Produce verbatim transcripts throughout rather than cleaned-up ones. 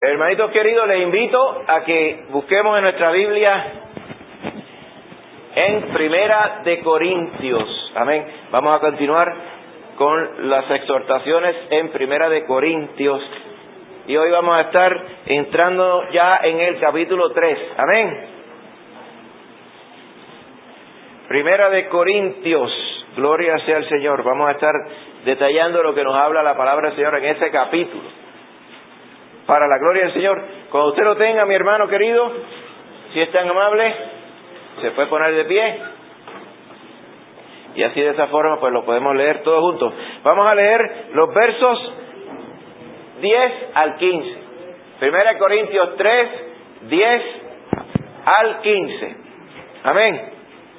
Hermanitos queridos, les invito a que busquemos en nuestra Biblia en Primera de Corintios. Amén. Vamos a continuar con las exhortaciones en Primera de Corintios. Y hoy vamos a estar entrando ya en el capítulo tres. Amén. Primera de Corintios. Gloria sea al Señor. Vamos a estar detallando lo que nos habla la palabra del Señor en ese capítulo. Para la gloria del Señor. Cuando usted lo tenga, mi hermano querido, si es tan amable, se puede poner de pie. Y así de esa forma pues lo podemos leer todos juntos. Vamos a leer los versos diez al quince. Primera de Corintios tres, diez al quince. Amén.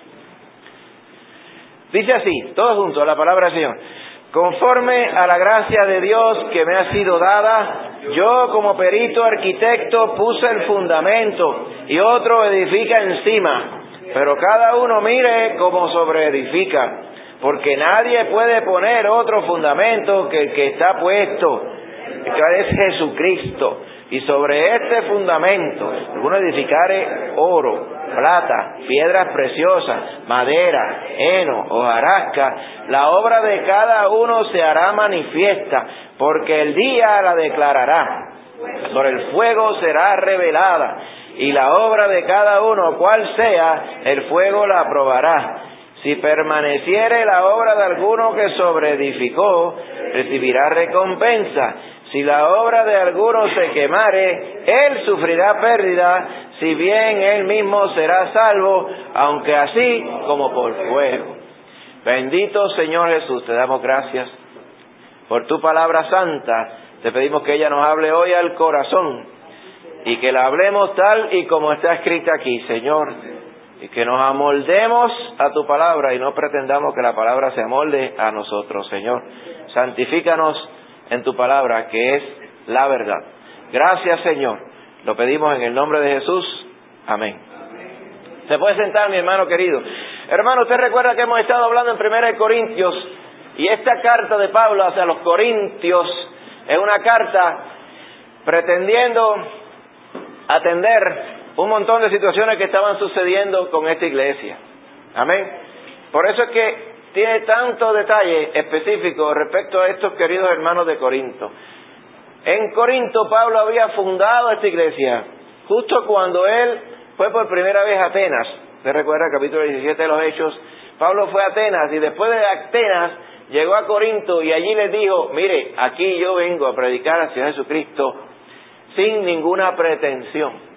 Dice así, todos juntos, la palabra del Señor. Conforme a la gracia de Dios que me ha sido dada, yo como perito arquitecto puse el fundamento y otro edifica encima. Pero cada uno mire cómo sobreedifica, porque nadie puede poner otro fundamento que el que está puesto, que es Jesucristo. Y sobre este fundamento, uno edificare oro, plata, piedras preciosas, madera, heno, hojarasca, la obra de cada uno se hará manifiesta, porque el día la declarará. Sobre el fuego será revelada, y la obra de cada uno, cual sea, el fuego la probará. Si permaneciere la obra de alguno que sobreedificó, recibirá recompensa. Si la obra de alguno se quemare, él sufrirá pérdida, si bien él mismo será salvo, aunque así como por fuego. Bendito Señor Jesús, te damos gracias por tu palabra santa. Te pedimos que ella nos hable hoy al corazón y que la hablemos tal y como está escrita aquí, Señor. Y que nos amoldemos a tu palabra y no pretendamos que la palabra se amolde a nosotros, Señor. Santifícanos en tu palabra, que es la verdad. Gracias, Señor. Lo pedimos en el nombre de Jesús. Amén. Se puede sentar, mi hermano querido. Hermano, usted recuerda que hemos estado hablando en Primera de Corintios, y esta carta de Pablo hacia los Corintios es una carta pretendiendo atender un montón de situaciones que estaban sucediendo con esta iglesia. Amén. Por eso es que tiene tanto detalle específico respecto a estos queridos hermanos de Corinto. En Corinto Pablo había fundado esta iglesia justo cuando él fue por primera vez a Atenas. ¿Usted recuerda el capítulo diecisiete de los Hechos? Pablo fue a Atenas y después de Atenas llegó a Corinto y allí les dijo: mire, aquí yo vengo a predicar hacia Jesucristo sin ninguna pretensión.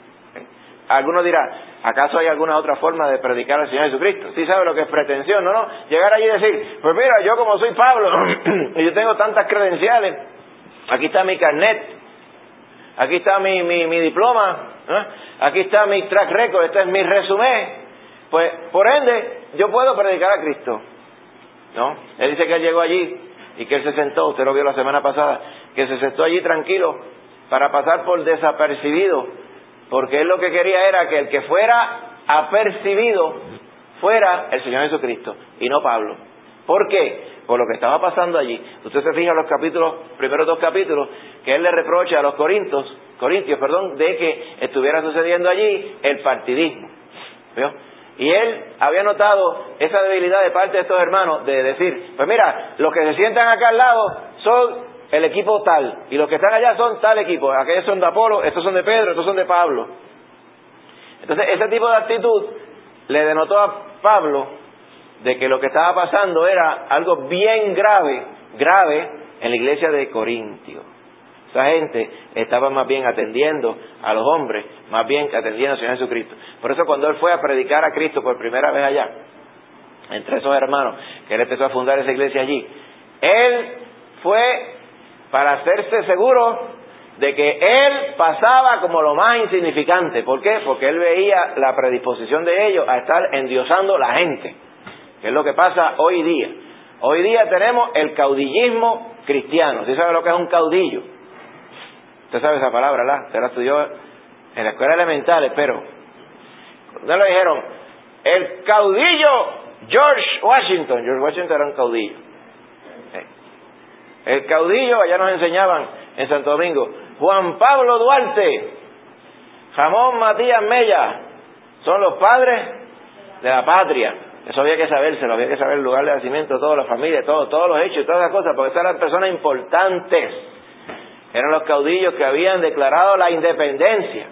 Algunos dirán: ¿acaso hay alguna otra forma de predicar al Señor Jesucristo? ¿Sí sabe lo que es pretensión? No, no. Llegar allí y decir: pues mira, yo como soy Pablo y yo tengo tantas credenciales, aquí está mi carnet, aquí está mi, mi, mi diploma, ¿eh? Aquí está mi track record, este es mi resumen, pues por ende yo puedo predicar a Cristo. ¿No? Él dice que él llegó allí y que él se sentó, usted lo vio la semana pasada, que se sentó allí tranquilo para pasar por desapercibido, porque él lo que quería era que el que fuera apercibido fuera el Señor Jesucristo y no Pablo. ¿Por qué? Por lo que estaba pasando allí. Usted se fija en los capítulos, primeros dos capítulos, que él le reprocha a los corintios, corintios, perdón, de que estuviera sucediendo allí el partidismo. ¿Vio? Y él había notado esa debilidad de parte de estos hermanos de decir: pues mira, los que se sientan acá al lado son el equipo tal, y los que están allá son tal equipo, aquellos son de Apolo, estos son de Pedro, estos son de Pablo. Entonces ese tipo de actitud le denotó a Pablo de que lo que estaba pasando era algo bien grave, grave en la iglesia de Corintio. Esa gente estaba más bien atendiendo a los hombres, más bien que atendiendo al Señor Jesucristo. Por eso cuando él fue a predicar a Cristo por primera vez allá, entre esos hermanos, que él empezó a fundar esa iglesia allí, él fue para hacerse seguro de que él pasaba como lo más insignificante. ¿Por qué? Porque él veía la predisposición de ellos a estar endiosando la gente, que es lo que pasa hoy día. Hoy día tenemos el caudillismo cristiano. ¿Sí sabe lo que es un caudillo? Usted sabe esa palabra, ¿verdad? Usted la estudió en la escuela elemental, espero. Cuando le dijeron: el caudillo George Washington. George Washington era un caudillo. El caudillo, allá nos enseñaban en Santo Domingo, Juan Pablo Duarte, Ramón Matías Mella, son los padres de la patria. Eso había que sabérselo, había que saber el lugar de nacimiento, toda la familia, todo, todos los hechos y todas las cosas, porque esas eran personas importantes. Eran los caudillos que habían declarado la independencia.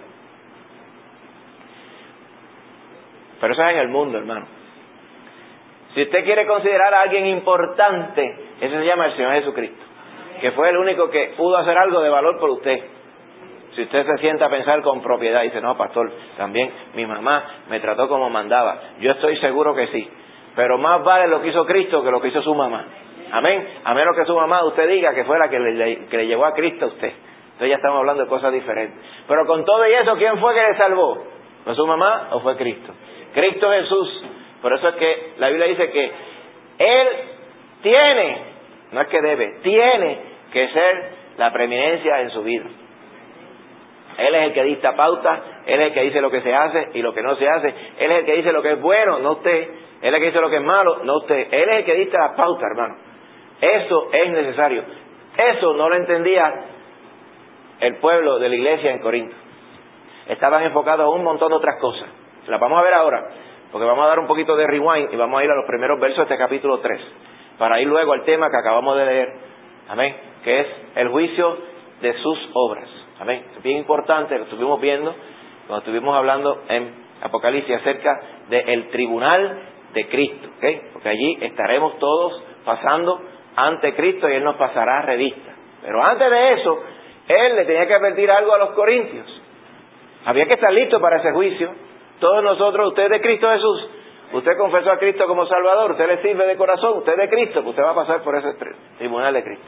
Pero eso es en el mundo, hermano. Si usted quiere considerar a alguien importante, ese se llama el Señor Jesucristo, que fue el único que pudo hacer algo de valor por usted. Si usted se sienta a pensar con propiedad y dice, no, pastor, también mi mamá me trató como mandaba. Yo estoy seguro que sí. Pero más vale lo que hizo Cristo que lo que hizo su mamá. Amén. A menos que su mamá usted diga que fue la que le, que le llevó a Cristo a usted. Entonces ya estamos hablando de cosas diferentes. Pero con todo y eso, ¿quién fue que le salvó? ¿Fue su mamá o fue Cristo? Cristo Jesús. Por eso es que la Biblia dice que Él tiene, no es que debe, tiene que ser la preeminencia en su vida. Él es el que dicta pauta, Él es el que dice lo que se hace y lo que no se hace. Él es el que dice lo que es bueno, no usted. Él es el que dice lo que es malo, no usted. Él es el que dicta la pauta, hermano. Eso es necesario. Eso no lo entendía el pueblo de la iglesia en Corinto. Estaban enfocados a un montón de otras cosas. Las vamos a ver ahora, porque vamos a dar un poquito de rewind y vamos a ir a los primeros versos de este capítulo tres, para ir luego al tema que acabamos de leer, amén, que es el juicio de sus obras. Amén. Es bien importante, lo estuvimos viendo cuando estuvimos hablando en Apocalipsis acerca del tribunal de Cristo, ¿okay? Porque allí estaremos todos pasando ante Cristo y Él nos pasará revista. Pero antes de eso, Él le tenía que advertir algo a los corintios. Había que estar listo para ese juicio. Todos nosotros, usted es de Cristo Jesús, usted confesó a Cristo como Salvador, usted le sirve de corazón, usted es de Cristo, pues usted va a pasar por ese tribunal de Cristo.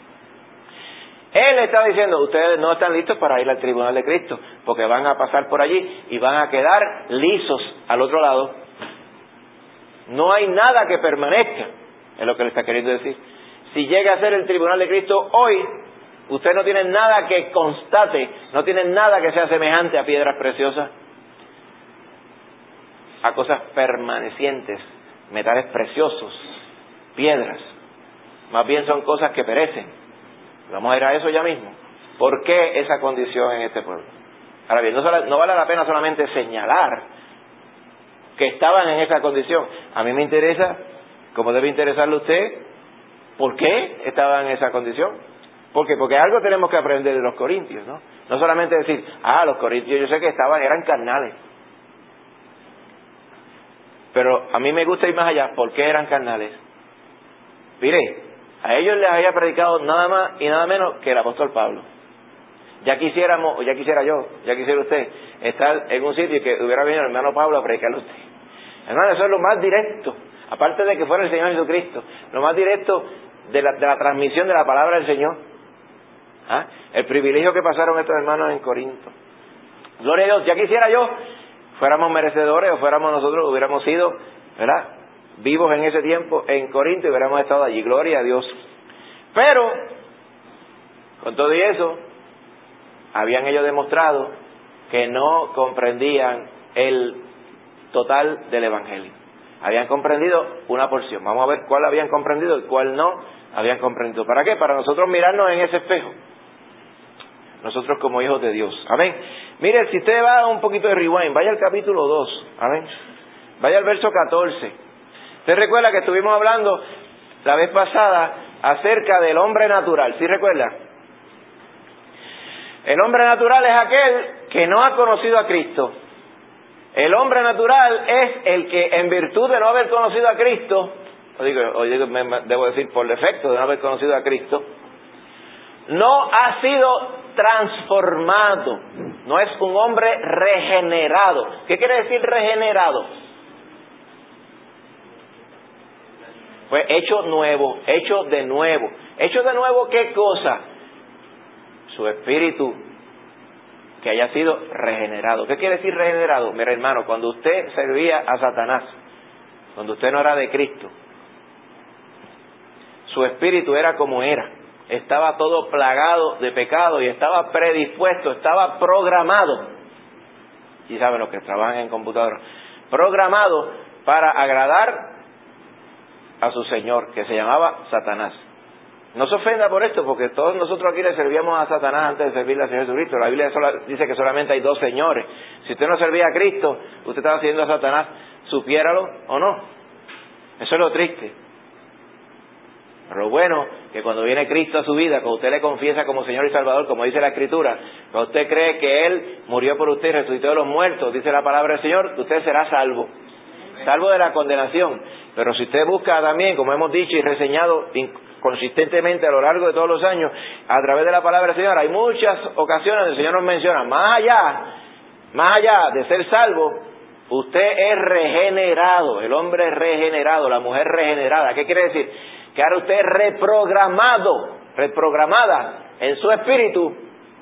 Él está diciendo, ustedes no están listos para ir al tribunal de Cristo, porque van a pasar por allí y van a quedar lisos al otro lado. No hay nada que permanezca, es lo que le está queriendo decir. Si llega a ser el tribunal de Cristo hoy, usted no tiene nada que constate, no tiene nada que sea semejante a piedras preciosas, a cosas permanecientes, metales preciosos, piedras. Más bien son cosas que perecen. Vamos a ir a eso ya mismo. ¿Por qué esa condición en este pueblo? Ahora bien, no, no vale la pena solamente señalar que estaban en esa condición. A mí me interesa, como debe interesarle a usted, ¿por qué estaban en esa condición? ¿Por qué? Porque algo tenemos que aprender de los corintios, ¿no? No solamente decir, ah, los corintios yo sé que estaban, eran carnales. Pero a mí me gusta ir más allá. ¿Por qué eran carnales? Mire, a ellos les había predicado nada más y nada menos que el apóstol Pablo. Ya quisiéramos, o ya quisiera yo, ya quisiera usted, estar en un sitio y que hubiera venido el hermano Pablo a predicarle a usted. Hermano, eso es lo más directo, aparte de que fuera el Señor Jesucristo, lo más directo de la, de la transmisión de la palabra del Señor. ¿Ah? El privilegio que pasaron estos hermanos en Corinto. Gloria a Dios, ya quisiera yo, fuéramos merecedores o fuéramos nosotros, hubiéramos sido, ¿verdad?, vivos en ese tiempo en Corinto y hubiéramos estado allí, gloria a Dios. Pero, con todo y eso, habían ellos demostrado que no comprendían el total del Evangelio. Habían comprendido una porción. Vamos a ver cuál habían comprendido y cuál no habían comprendido. ¿Para qué? Para nosotros mirarnos en ese espejo. Nosotros como hijos de Dios. Amén. Mire, si usted va a un poquito de rewind, vaya al capítulo dos. Amén. Vaya al verso catorce. ¿Usted recuerda que estuvimos hablando la vez pasada acerca del hombre natural? ¿Sí recuerda? El hombre natural es aquel que no ha conocido a Cristo. El hombre natural es el que, en virtud de no haber conocido a Cristo, o digo, o digo me, me, debo decir por defecto de no haber conocido a Cristo, no ha sido transformado. No es un hombre regenerado. ¿Qué quiere decir regenerado? Fue hecho nuevo, hecho de nuevo. ¿Hecho de nuevo qué cosa? Su espíritu que haya sido regenerado. ¿Qué quiere decir regenerado? Mira, hermano, cuando usted servía a Satanás, cuando usted no era de Cristo, su espíritu era como era. Estaba todo plagado de pecado y estaba predispuesto, estaba programado. Y saben los que trabajan en computadora, programado para agradar a su señor, que se llamaba Satanás. No se ofenda por esto, porque todos nosotros aquí le servíamos a Satanás antes de servirle al Señor Jesucristo. La Biblia dice que solamente hay dos señores. Si usted no servía a Cristo, usted estaba sirviendo a Satanás, supiéralo o no. Eso es lo triste. Pero lo bueno, que cuando viene Cristo a su vida, cuando usted le confiesa como Señor y Salvador, como dice la Escritura, cuando usted cree que Él murió por usted y resucitó de los muertos, dice la palabra del Señor, usted será salvo. Salvo de la condenación. Pero si usted busca también, como hemos dicho y reseñado consistentemente a lo largo de todos los años, a través de la palabra del Señor, hay muchas ocasiones donde el Señor nos menciona, más allá, más allá de ser salvo, usted es regenerado, el hombre es regenerado, la mujer regenerada. ¿Qué quiere decir? Que ahora usted es reprogramado, reprogramada en su espíritu,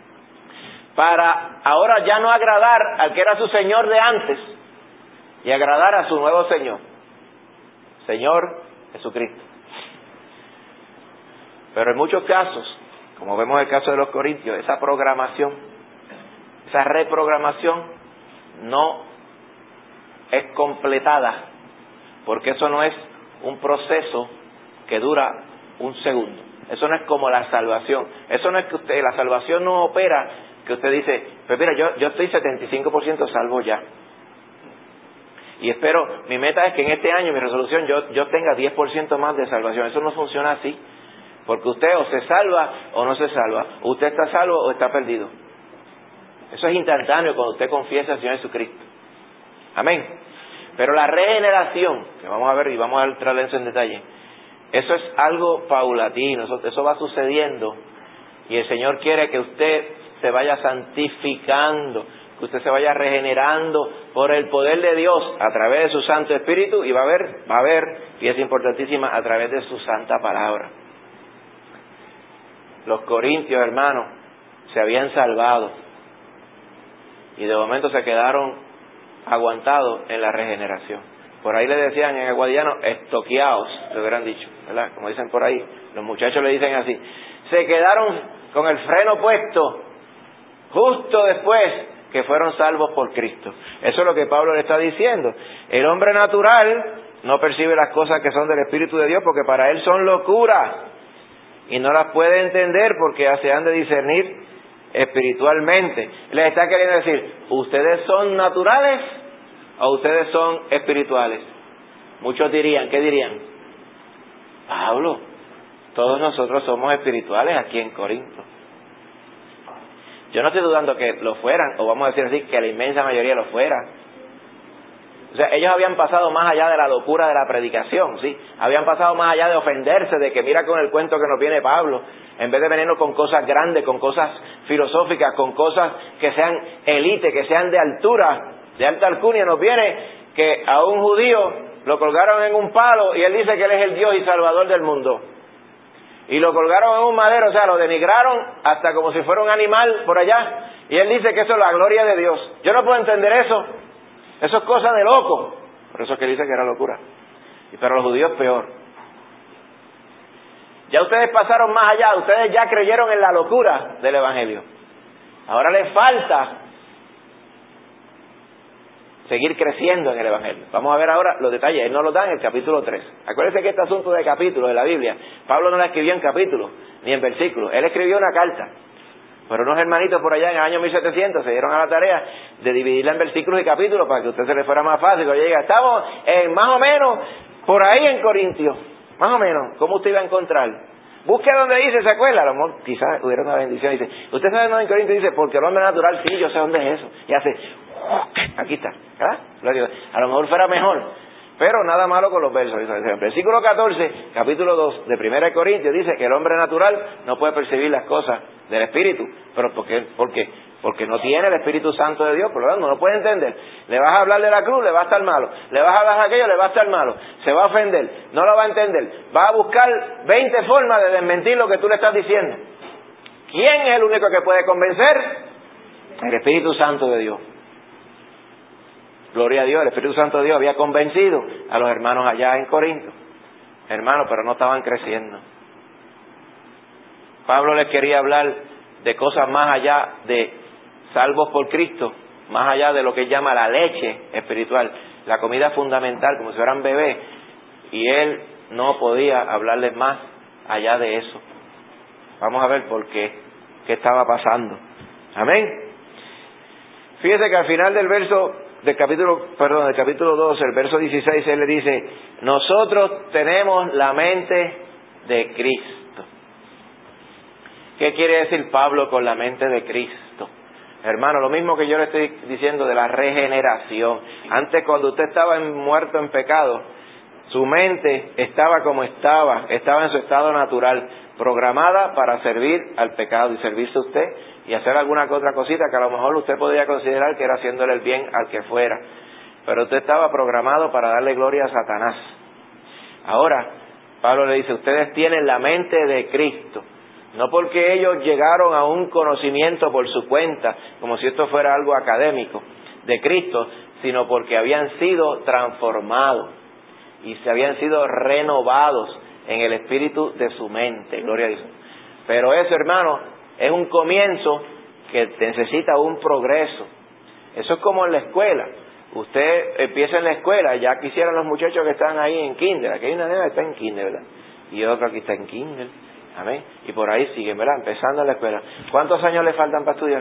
para ahora ya no agradar al que era su Señor de antes, y agradar a su nuevo Señor, Señor Jesucristo. Pero en muchos casos, como vemos el caso de los corintios, esa programación, esa reprogramación no es completada, porque eso no es un proceso que dura un segundo. Eso no es como la salvación. Eso no es que usted, la salvación no opera, que usted dice, pues mira, yo, yo estoy setenta y cinco por ciento salvo ya. Y espero, mi meta es que en este año, mi resolución, yo, yo tenga diez por ciento más de salvación. Eso no funciona así. Porque usted o se salva o no se salva. Usted está salvo o está perdido. Eso es instantáneo cuando usted confiesa al Señor Jesucristo. Amén. Pero la regeneración, que vamos a ver y vamos a entrar en eso en detalle, eso es algo paulatino, eso, eso va sucediendo. Y el Señor quiere que usted se vaya santificando, que usted se vaya regenerando por el poder de Dios a través de su Santo Espíritu, y va a haber, va a haber, y es importantísima, a través de su santa palabra. Los corintios, hermanos, se habían salvado y de momento se quedaron aguantados en la regeneración. Por ahí le decían en el guadiano, estoqueados, le hubieran dicho, ¿verdad? Como dicen por ahí, los muchachos le dicen así. Se quedaron con el freno puesto justo después que fueron salvos por Cristo. Eso es lo que Pablo le está diciendo. El hombre natural no percibe las cosas que son del Espíritu de Dios, porque para él son locura y no las puede entender porque se han de discernir espiritualmente. Les está queriendo decir, ¿ustedes son naturales o ustedes son espirituales? Muchos dirían, ¿qué dirían? Pablo, todos nosotros somos espirituales aquí en Corinto. Yo no estoy dudando que lo fueran, o vamos a decir así, que la inmensa mayoría lo fuera. O sea, ellos habían pasado más allá de la locura de la predicación, ¿sí? Habían pasado más allá de ofenderse, de que mira con el cuento que nos viene Pablo, en vez de venirnos con cosas grandes, con cosas filosóficas, con cosas que sean élite, que sean de altura, de alta alcurnia, nos viene que a un judío lo colgaron en un palo y él dice que él es el Dios y Salvador del mundo. Y lo colgaron en un madero, o sea, lo denigraron hasta como si fuera un animal por allá. Y él dice que eso es la gloria de Dios. Yo no puedo entender eso. Eso es cosa de loco. Por eso es que dice que era locura. Y para los judíos peor. Ya ustedes pasaron más allá. Ustedes ya creyeron en la locura del Evangelio. Ahora les falta seguir creciendo en el Evangelio. Vamos a ver ahora los detalles. Él nos los da en el capítulo tres. Acuérdense que este asunto de capítulos de la Biblia, Pablo no la escribió en capítulos, ni en versículos. Él escribió una carta. Pero unos hermanitos por allá en el año mil setecientos se dieron a la tarea de dividirla en versículos y capítulos para que a usted se le fuera más fácil. Cuando llega, estamos en más o menos por ahí en Corintios. Más o menos. ¿Cómo usted iba a encontrar? Busque donde dice, ¿se acuerda? A lo mejor quizás hubiera una bendición. Dice, ¿usted sabe dónde en Corintios dice? Porque el hombre natural, sí, yo sé dónde es eso. Y hace, aquí está. ¿verdad? A lo mejor fuera mejor. Pero nada malo con los versos. El versículo catorce, capítulo dos de primera de Corintios, dice que el hombre natural no puede percibir las cosas del Espíritu. ¿Pero por qué? ¿Por qué? Porque no tiene el Espíritu Santo de Dios, por lo tanto no lo puede entender. Le vas a hablar de la cruz, le va a estar malo. Le vas a hablar de aquello, le va a estar malo. Se va a ofender, no lo va a entender. Va a buscar veinte formas de desmentir lo que tú le estás diciendo. ¿Quién es el único que puede convencer? El Espíritu Santo de Dios. Gloria a Dios, el Espíritu Santo de Dios había convencido a los hermanos allá en Corinto. Hermanos, pero no estaban creciendo. Pablo les quería hablar de cosas más allá de salvos por Cristo, más allá de lo que él llama la leche espiritual, la comida fundamental, como si fueran bebés, y él no podía hablarles más allá de eso. Vamos a ver por qué, qué estaba pasando. Amén. Fíjese que al final del verso del capítulo, perdón, del capítulo doce, el verso dieciséis, él le dice: nosotros tenemos la mente de Cristo. ¿Qué quiere decir Pablo con la mente de Cristo? Hermano, lo mismo que yo le estoy diciendo de la regeneración. Antes, cuando usted estaba muerto en pecado, su mente estaba como estaba, estaba en su estado natural, programada para servir al pecado y servirse a usted y hacer alguna que otra cosita que a lo mejor usted podría considerar que era haciéndole el bien al que fuera. Pero usted estaba programado para darle gloria a Satanás. Ahora, Pablo le dice: ustedes tienen la mente de Cristo. No porque ellos llegaron a un conocimiento por su cuenta, como si esto fuera algo académico, de Cristo, sino porque habían sido transformados y se habían sido renovados en el espíritu de su mente. Gloria a Dios. Pero eso, hermano, es un comienzo que necesita un progreso. Eso es como en la escuela. Usted empieza en la escuela, ya quisieran los muchachos que están ahí en kinder. Aquí hay una nena que está en kinder, ¿verdad? Y otra que está en kinder. Amén. Y por ahí siguen, ¿verdad? Empezando en la escuela. ¿Cuántos años le faltan para estudiar?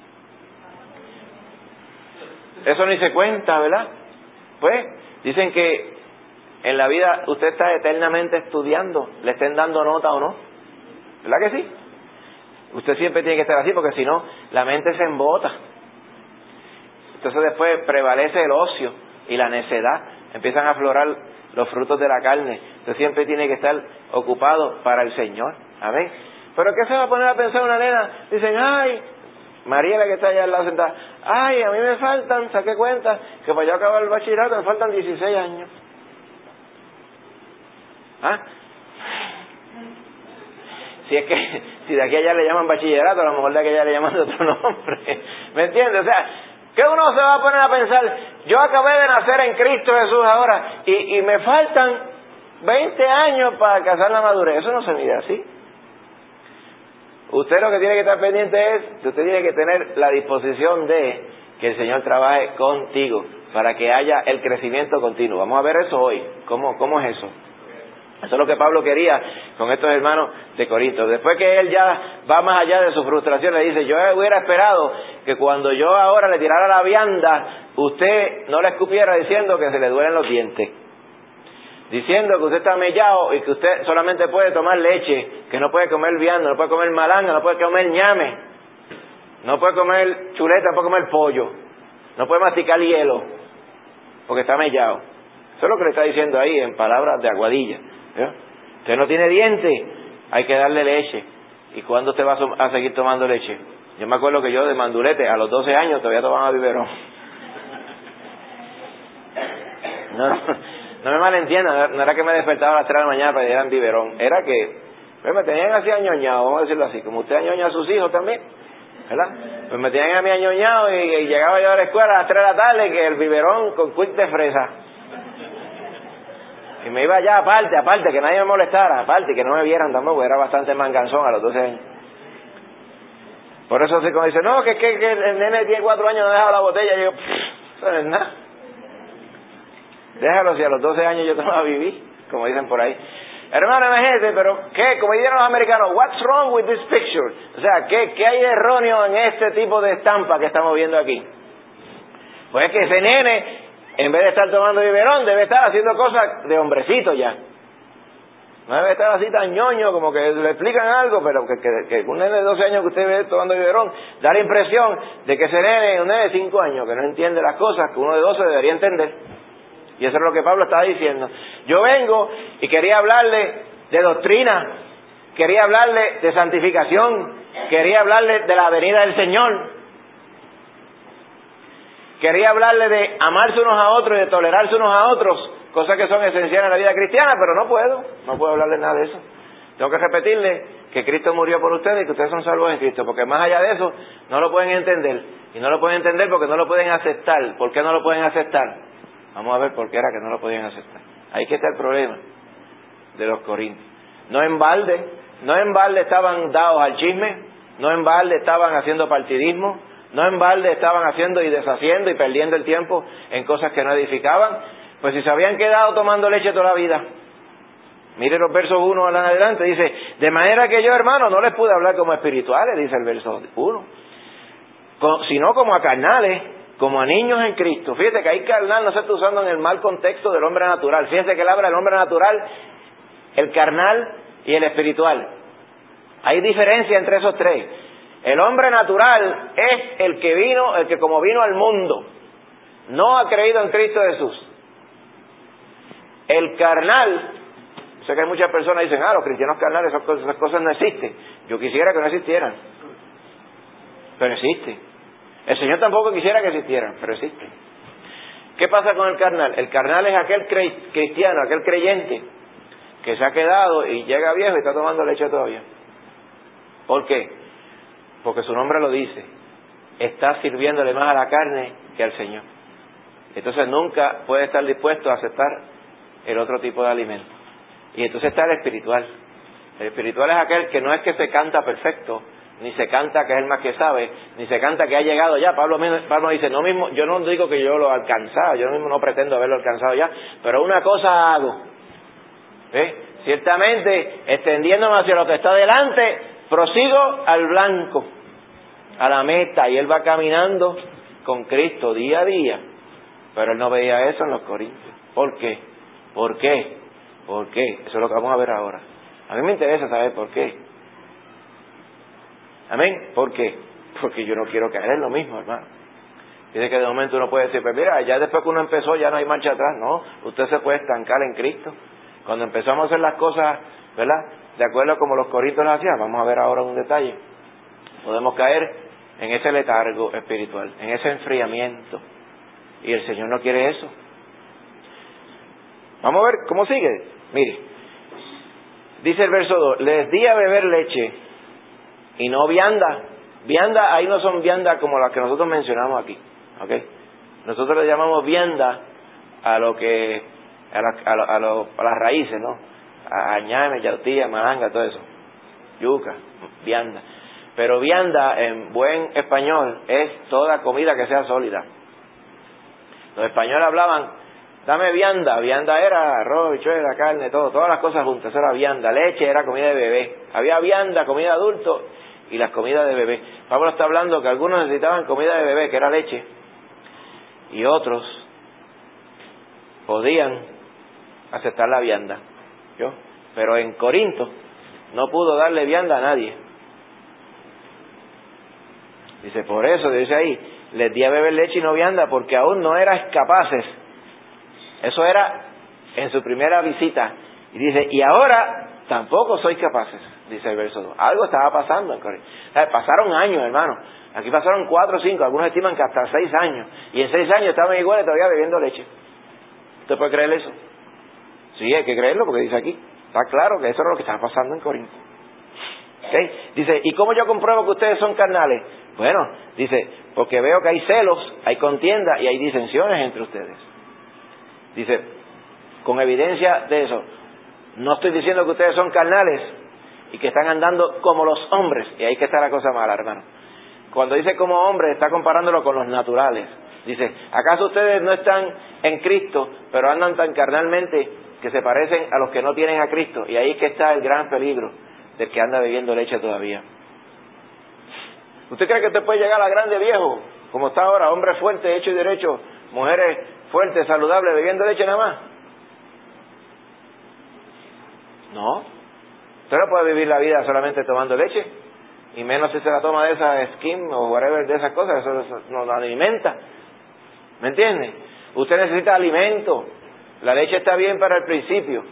Eso ni se cuenta, ¿verdad? Pues dicen que en la vida usted está eternamente estudiando, le estén dando nota o no. ¿Verdad que sí? Usted siempre tiene que estar así, porque si no, la mente se embota. Entonces después prevalece el ocio y la necedad. Empiezan a aflorar los frutos de la carne. Usted siempre tiene que estar ocupado para el Señor. Amén. ¿Pero qué se va a poner a pensar una nena? Dicen: ay, Mariela, que está allá al lado sentada, ay, a mí me faltan, saqué cuenta, que para yo acabar el bachillerato me faltan dieciséis años. ¿Ah? Si es que, si de aquí a allá le llaman bachillerato, a lo mejor de aquí a allá le llaman de otro nombre. ¿Me entiendes? O sea, ¿qué uno se va a poner a pensar? Yo acabé de nacer en Cristo Jesús ahora y, y me faltan veinte años para alcanzar la madurez. Eso no se mide así. Usted lo que tiene que estar pendiente es que usted tiene que tener la disposición de que el Señor trabaje contigo para que haya el crecimiento continuo. Vamos a ver eso hoy. ¿Cómo, cómo es eso? Eso es lo que Pablo quería con estos hermanos de Corinto. Después que él ya va más allá de su frustración, le dice: yo hubiera esperado que cuando yo ahora le tirara la vianda, usted no le escupiera diciendo que se le duelen los dientes, diciendo que usted está mellado y que usted solamente puede tomar leche, que no puede comer vianda, no puede comer malanga, no puede comer ñame, no puede comer chuleta, no puede comer pollo, no puede masticar hielo, porque está mellado. Eso es lo que le está diciendo ahí en palabras de aguadilla. ¿Eh? Usted no tiene dientes, hay que darle leche. ¿Y cuándo usted va a seguir tomando leche? Yo me acuerdo que yo de mandulete a los doce años todavía tomaba biberón. No, no me malentiendan, no era que me despertaba a las tres de la mañana para que dieran biberón, era que pues, me tenían así añoñado, vamos a decirlo así, como usted añoña a sus hijos también, ¿verdad? Pues me tenían a mí añoñado y, y llegaba yo a la escuela a las tres de la tarde que el biberón con quick de fresa. Y me iba allá aparte, aparte, que nadie me molestara, aparte, que no me vieran tampoco, era bastante manganzón a los doce años. Por eso se como dice: no, que, que, que el nene tiene cuatro años, no deja la botella. Y yo, eso no es nada. Déjalo, si a los doce años yo te lo viví, como dicen por ahí. Hermano, imagínate, pero ¿qué? Como dijeron los americanos, what's wrong with this picture? O sea, ¿qué, qué hay de erróneo en este tipo de estampa que estamos viendo aquí? Pues es que ese nene, en vez de estar tomando biberón, debe estar haciendo cosas de hombrecito ya. No debe estar así tan ñoño, como que le explican algo, pero que, que, que un nene de doce años que usted ve tomando biberón, da la impresión de que ese nene es un nene de cinco años, que no entiende las cosas que uno de doce debería entender. Y eso es lo que Pablo estaba diciendo. Yo vengo y quería hablarle de doctrina, quería hablarle de santificación, quería hablarle de la venida del Señor, quería hablarle de amarse unos a otros y de tolerarse unos a otros, cosas que son esenciales en la vida cristiana, pero no puedo, no puedo hablarle nada de eso. Tengo que repetirle que Cristo murió por ustedes y que ustedes son salvos en Cristo, porque más allá de eso no lo pueden entender. Y no lo pueden entender porque no lo pueden aceptar. ¿Por qué no lo pueden aceptar? Vamos a ver por qué era que no lo podían aceptar. Ahí que está el problema de los corintios. No en balde, no en balde estaban dados al chisme, no en balde estaban haciendo partidismo, no en balde estaban haciendo y deshaciendo y perdiendo el tiempo en cosas que no edificaban. Pues si se habían quedado tomando leche toda la vida, Mire los versos uno en adelante, dice, de manera que yo, hermano, no les pude hablar como espirituales, dice el verso uno, sino como a carnales, como a niños en Cristo. Fíjate que ahí carnal no se está usando en el mal contexto del hombre natural. Fíjate que él habla del hombre natural, el carnal y el espiritual. Hay diferencia entre esos tres. El hombre natural es el que vino, el que como vino al mundo, no ha creído en Cristo Jesús. El carnal, sé que hay muchas personas que dicen, ah, los cristianos carnales, esas cosas, esas cosas no existen. Yo quisiera que no existieran, pero existen. El Señor tampoco quisiera que existieran, pero existen. ¿Qué pasa con el carnal? El carnal es aquel cristiano, aquel creyente que se ha quedado y llega viejo y está tomando leche todavía. ¿Por qué? Porque su nombre lo dice. Está sirviéndole más a la carne que al Señor. Entonces nunca puede estar dispuesto a aceptar el otro tipo de alimento. Y entonces está el espiritual. El espiritual es aquel que no es que se canta perfecto, ni se canta que es el más que sabe, ni se canta que ha llegado ya. Pablo, Pablo dice, no mismo, yo no digo que yo lo he alcanzado, yo mismo no pretendo haberlo alcanzado ya, pero una cosa hago, ¿eh? Ciertamente, extendiéndome hacia lo que está delante, prosigo al blanco, a la meta, y él va caminando con Cristo día a día, pero él no veía eso en los Corintios. ¿Por qué? ¿Por qué? ¿Por qué? Eso es lo que vamos a ver ahora. A mí me interesa saber por qué. Amén. ¿Por qué? Porque yo no quiero caer en lo mismo, hermano. Dice que de momento uno puede decir, pues mira, ya después que uno empezó ya no hay marcha atrás. No, usted se puede estancar en Cristo. Cuando empezamos a hacer las cosas, ¿verdad?, de acuerdo a como los corintios las hacían, vamos a ver ahora un detalle. Podemos caer en ese letargo espiritual, en ese enfriamiento. Y el Señor no quiere eso. Vamos a ver cómo sigue. Mire, dice el verso dos, les di a beber leche y no vianda. Vianda, ahí no son viandas como las que nosotros mencionamos aquí, ¿ok? Nosotros le llamamos vianda a lo que, a, la, a, lo, a, lo, a las raíces, ¿no? A, a ñame, yautía, malanga, todo eso. Yuca, vianda. Pero vianda, en buen español, es toda comida que sea sólida. Los españoles hablaban, dame vianda. Vianda era arroz, bichuela, carne, todo, todas las cosas juntas. Eso era vianda. Leche era comida de bebé. Había vianda, comida de adulto, y las comidas de bebé. Pablo está hablando que algunos necesitaban comida de bebé, que era leche, y otros podían aceptar la vianda. ¿Yo? Pero en Corinto no pudo darle vianda a nadie. Dice, por eso, dice ahí, les di a beber leche y no vianda, porque aún no eras capaces. Eso era en su primera visita. Y dice, y ahora tampoco sois capaces, dice el verso dos. Algo estaba pasando en Corinto. O sea, pasaron años, hermano. Aquí pasaron cuatro o cinco, algunos estiman que hasta seis años. Y en seis años estaban iguales todavía bebiendo leche. ¿Usted puede creer eso? Sí, hay que creerlo porque dice aquí. Está claro que eso era lo que estaba pasando en Corinto. ¿Okay? Dice, ¿y cómo yo compruebo que ustedes son carnales? Bueno, dice, porque veo que hay celos, hay contienda y hay disensiones entre ustedes. Dice, con evidencia de eso, no estoy diciendo que ustedes son carnales y que están andando como los hombres, y ahí que está la cosa mala, hermano. Cuando dice como hombres, está comparándolo con los naturales. Dice, ¿acaso ustedes no están en Cristo, pero andan tan carnalmente que se parecen a los que no tienen a Cristo? Y ahí que está el gran peligro del que anda bebiendo leche todavía. ¿Usted cree que usted puede llegar a grande viejo, como está ahora, hombre fuerte, hecho y derecho, mujeres fuertes, saludables, bebiendo leche nada más? No. Usted no puede vivir la vida solamente tomando leche, y menos si se la toma de esa skim o whatever, de esas cosas, eso, eso nos alimenta. ¿Me entiende? Usted necesita alimento. La leche está bien para el principio,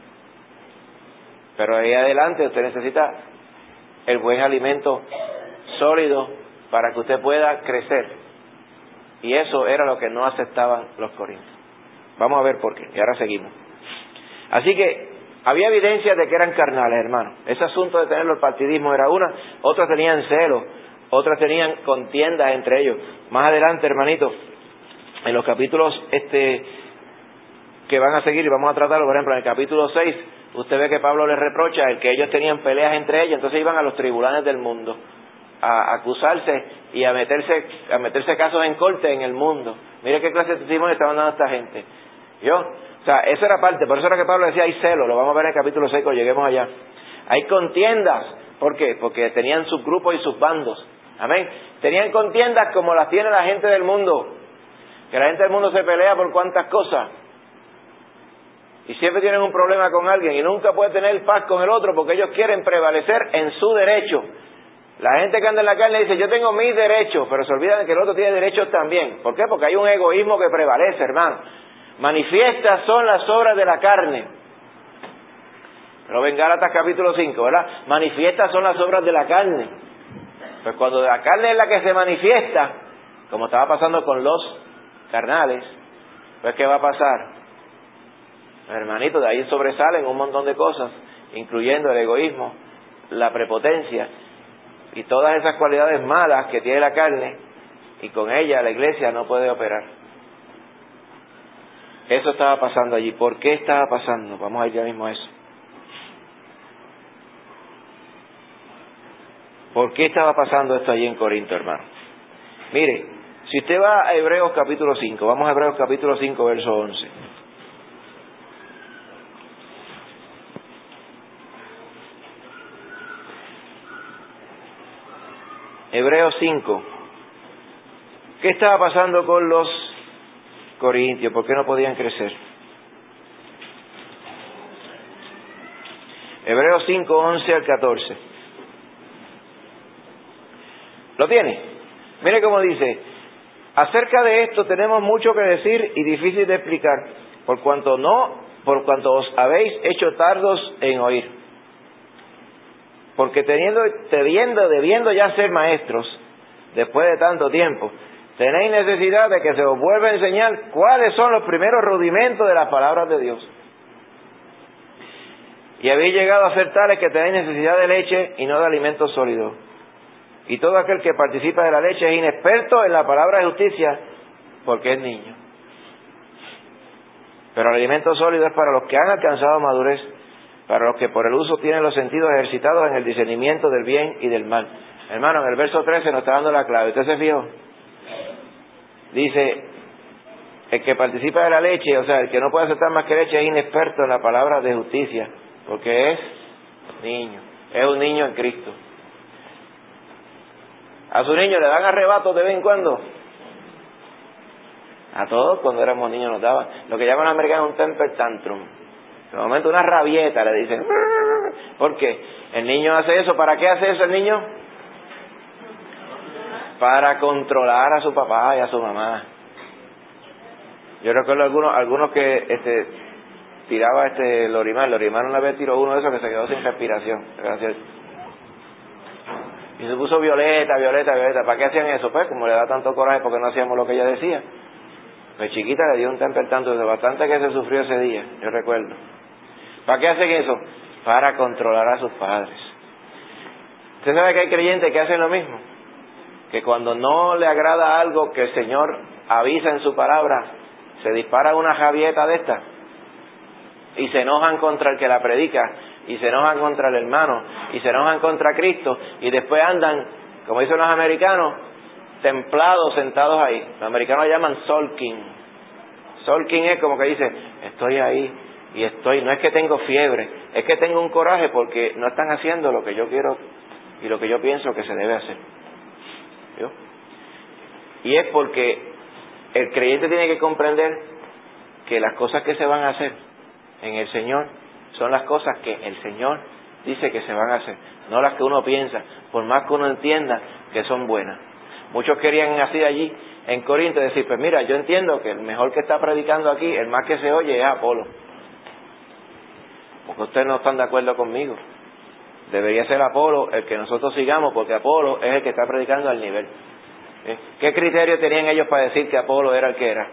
pero ahí adelante usted necesita el buen alimento sólido para que usted pueda crecer. Y eso era lo que no aceptaban los corintios. Vamos a ver por qué, y ahora seguimos. Así que había evidencia de que eran carnales, hermano. Ese asunto de tener los partidismos era una. Otros tenían celos, otros tenían contiendas entre ellos. Más adelante, hermanito, en los capítulos este que van a seguir, y vamos a tratarlo, por ejemplo, en el capítulo seis, usted ve que Pablo les reprocha el que ellos tenían peleas entre ellos, entonces iban a los tribunales del mundo a acusarse y a meterse a meterse casos en corte en el mundo. Mire qué clase de testimonio estaban dando esta gente. ¿Yo? O sea, eso era parte, por eso era que Pablo decía, hay celo, lo vamos a ver en el capítulo seis cuando lleguemos allá. Hay contiendas, ¿por qué? Porque tenían sus grupos y sus bandos, amén. Tenían contiendas como las tiene la gente del mundo, que la gente del mundo se pelea por cuantas cosas, y siempre tienen un problema con alguien, y nunca puede tener paz con el otro, porque ellos quieren prevalecer en su derecho. La gente que anda en la carne dice, yo tengo mis derechos, pero se olvidan de que el otro tiene derechos también. ¿Por qué? Porque hay un egoísmo que prevalece, hermano. Manifiestas son las obras de la carne. Lo ven Gálatas capítulo cinco, ¿verdad? Manifiestas son las obras de la carne. Pues cuando la carne es la que se manifiesta, como estaba pasando con los carnales, pues ¿qué va a pasar? Hermanito, de ahí sobresalen un montón de cosas, incluyendo el egoísmo, la prepotencia y todas esas cualidades malas que tiene la carne, y con ella la iglesia no puede operar. Eso estaba pasando allí. ¿Por qué estaba pasando? Vamos a ir ya mismo a eso. ¿Por qué estaba pasando esto allí en Corinto, hermano? Mire, si usted va a Hebreos capítulo cinco, vamos a Hebreos capítulo cinco, verso once. Hebreos cinco. ¿Qué estaba pasando con los corintios? ¿Por qué no podían crecer? Hebreos cinco, once al catorce. ¿Lo tiene? Mire cómo dice: acerca de esto tenemos mucho que decir y difícil de explicar, por cuanto no, por cuanto os habéis hecho tardos en oír. Porque teniendo, teniendo, debiendo ya ser maestros, después de tanto tiempo, tenéis necesidad de que se os vuelva a enseñar cuáles son los primeros rudimentos de las palabras de Dios. Y habéis llegado a ser tales que tenéis necesidad de leche y no de alimento sólido. Y todo aquel que participa de la leche es inexperto en la palabra de justicia, porque es niño. Pero el alimento sólido es para los que han alcanzado madurez, para los que por el uso tienen los sentidos ejercitados en el discernimiento del bien y del mal. Hermano, en el verso trece nos está dando la clave. ¿Usted se fijó? Dice, el que participa de la leche, o sea, el que no puede aceptar más que leche, es inexperto en la palabra de justicia, porque es niño, es un niño en Cristo. A su niño le dan arrebatos de vez en cuando. A todos cuando éramos niños nos daban lo que llaman los americanos un temper tantrum. De momento una rabieta le dicen. ¿Por qué? El niño hace eso. ¿Para qué hace eso el niño? Para controlar a su papá y a su mamá. Yo recuerdo algunos algunos que este tiraba este Lorimar. Lorimar una vez tiró uno de esos que se quedó sin respiración. Gracias. Y se puso Violeta, Violeta, Violeta. ¿Para qué hacían eso? Pues como le da tanto coraje porque no hacíamos lo que ella decía. Pues chiquita le dio un temper tanto de bastante que se sufrió ese día, yo recuerdo. ¿Para qué hacen eso? Para controlar a sus padres. ¿Usted sabe que hay creyentes que hacen lo mismo? Que cuando no le agrada algo que el Señor avisa en su palabra, se dispara una javieta de esta y se enojan contra el que la predica, y se enojan contra el hermano, y se enojan contra Cristo, y después andan, como dicen los americanos, templados sentados ahí. Los americanos lo llaman sulking. Sulking es como que dice, estoy ahí y estoy, no es que tengo fiebre, es que tengo un coraje porque no están haciendo lo que yo quiero y lo que yo pienso que se debe hacer. ¿Vio? Y es porque el creyente tiene que comprender que las cosas que se van a hacer en el Señor son las cosas que el Señor dice que se van a hacer, no las que uno piensa, por más que uno entienda que son buenas. Muchos querían así allí en Corinto decir, pues mira, yo entiendo que el mejor que está predicando aquí, el más que se oye es Apolo. Porque ustedes no están de acuerdo conmigo. Debería ser Apolo el que nosotros sigamos, porque Apolo es el que está predicando al nivel. ¿Eh? ¿Qué criterio tenían ellos para decir que Apolo era el que era?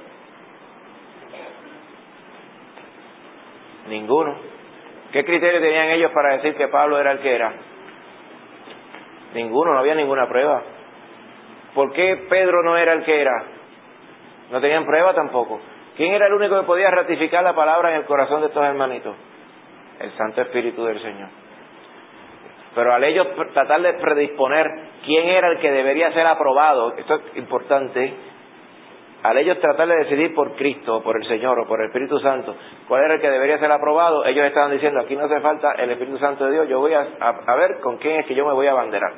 Ninguno. ¿Qué criterio tenían ellos para decir que Pablo era el que era? Ninguno, no había ninguna prueba. ¿Por qué Pedro no era el que era? No tenían prueba tampoco. ¿Quién era el único que podía ratificar la palabra en el corazón de estos hermanitos? El Santo Espíritu del Señor. Pero al ellos tratar de predisponer quién era el que debería ser aprobado, esto es importante, al ellos tratar de decidir por Cristo, o por el Señor, o por el Espíritu Santo, cuál era el que debería ser aprobado, ellos estaban diciendo, aquí no hace falta el Espíritu Santo de Dios, yo voy a, a, a ver con quién es que yo me voy a abanderar.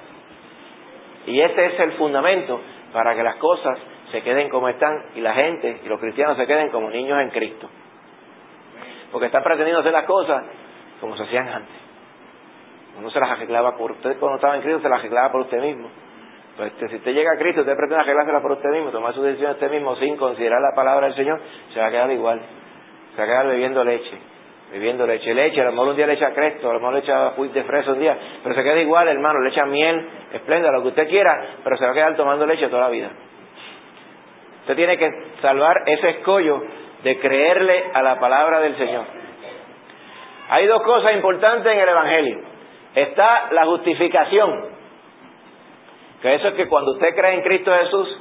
Y ese es el fundamento para que las cosas se queden como están y la gente y los cristianos se queden como niños en Cristo. Porque están pretendiendo hacer las cosas como se hacían antes. Uno se las arreglaba por usted, cuando estaba en Cristo se las arreglaba por usted mismo. Pues si usted llega a Cristo, usted pretende arreglárselas por usted mismo, tomar su decisión usted mismo sin considerar la palabra del Señor, se va a quedar igual. Se va a quedar bebiendo leche. Bebiendo leche. Leche, a lo mejor un día le echa Cresto, a lo mejor le echa puit de fresa un día, pero se queda igual, hermano, le echa miel, espléndida, lo que usted quiera, pero se va a quedar tomando leche toda la vida. Usted tiene que salvar ese escollo de creerle a la palabra del Señor. Hay dos cosas importantes en el Evangelio. Está la justificación, que eso es que cuando usted cree en Cristo Jesús,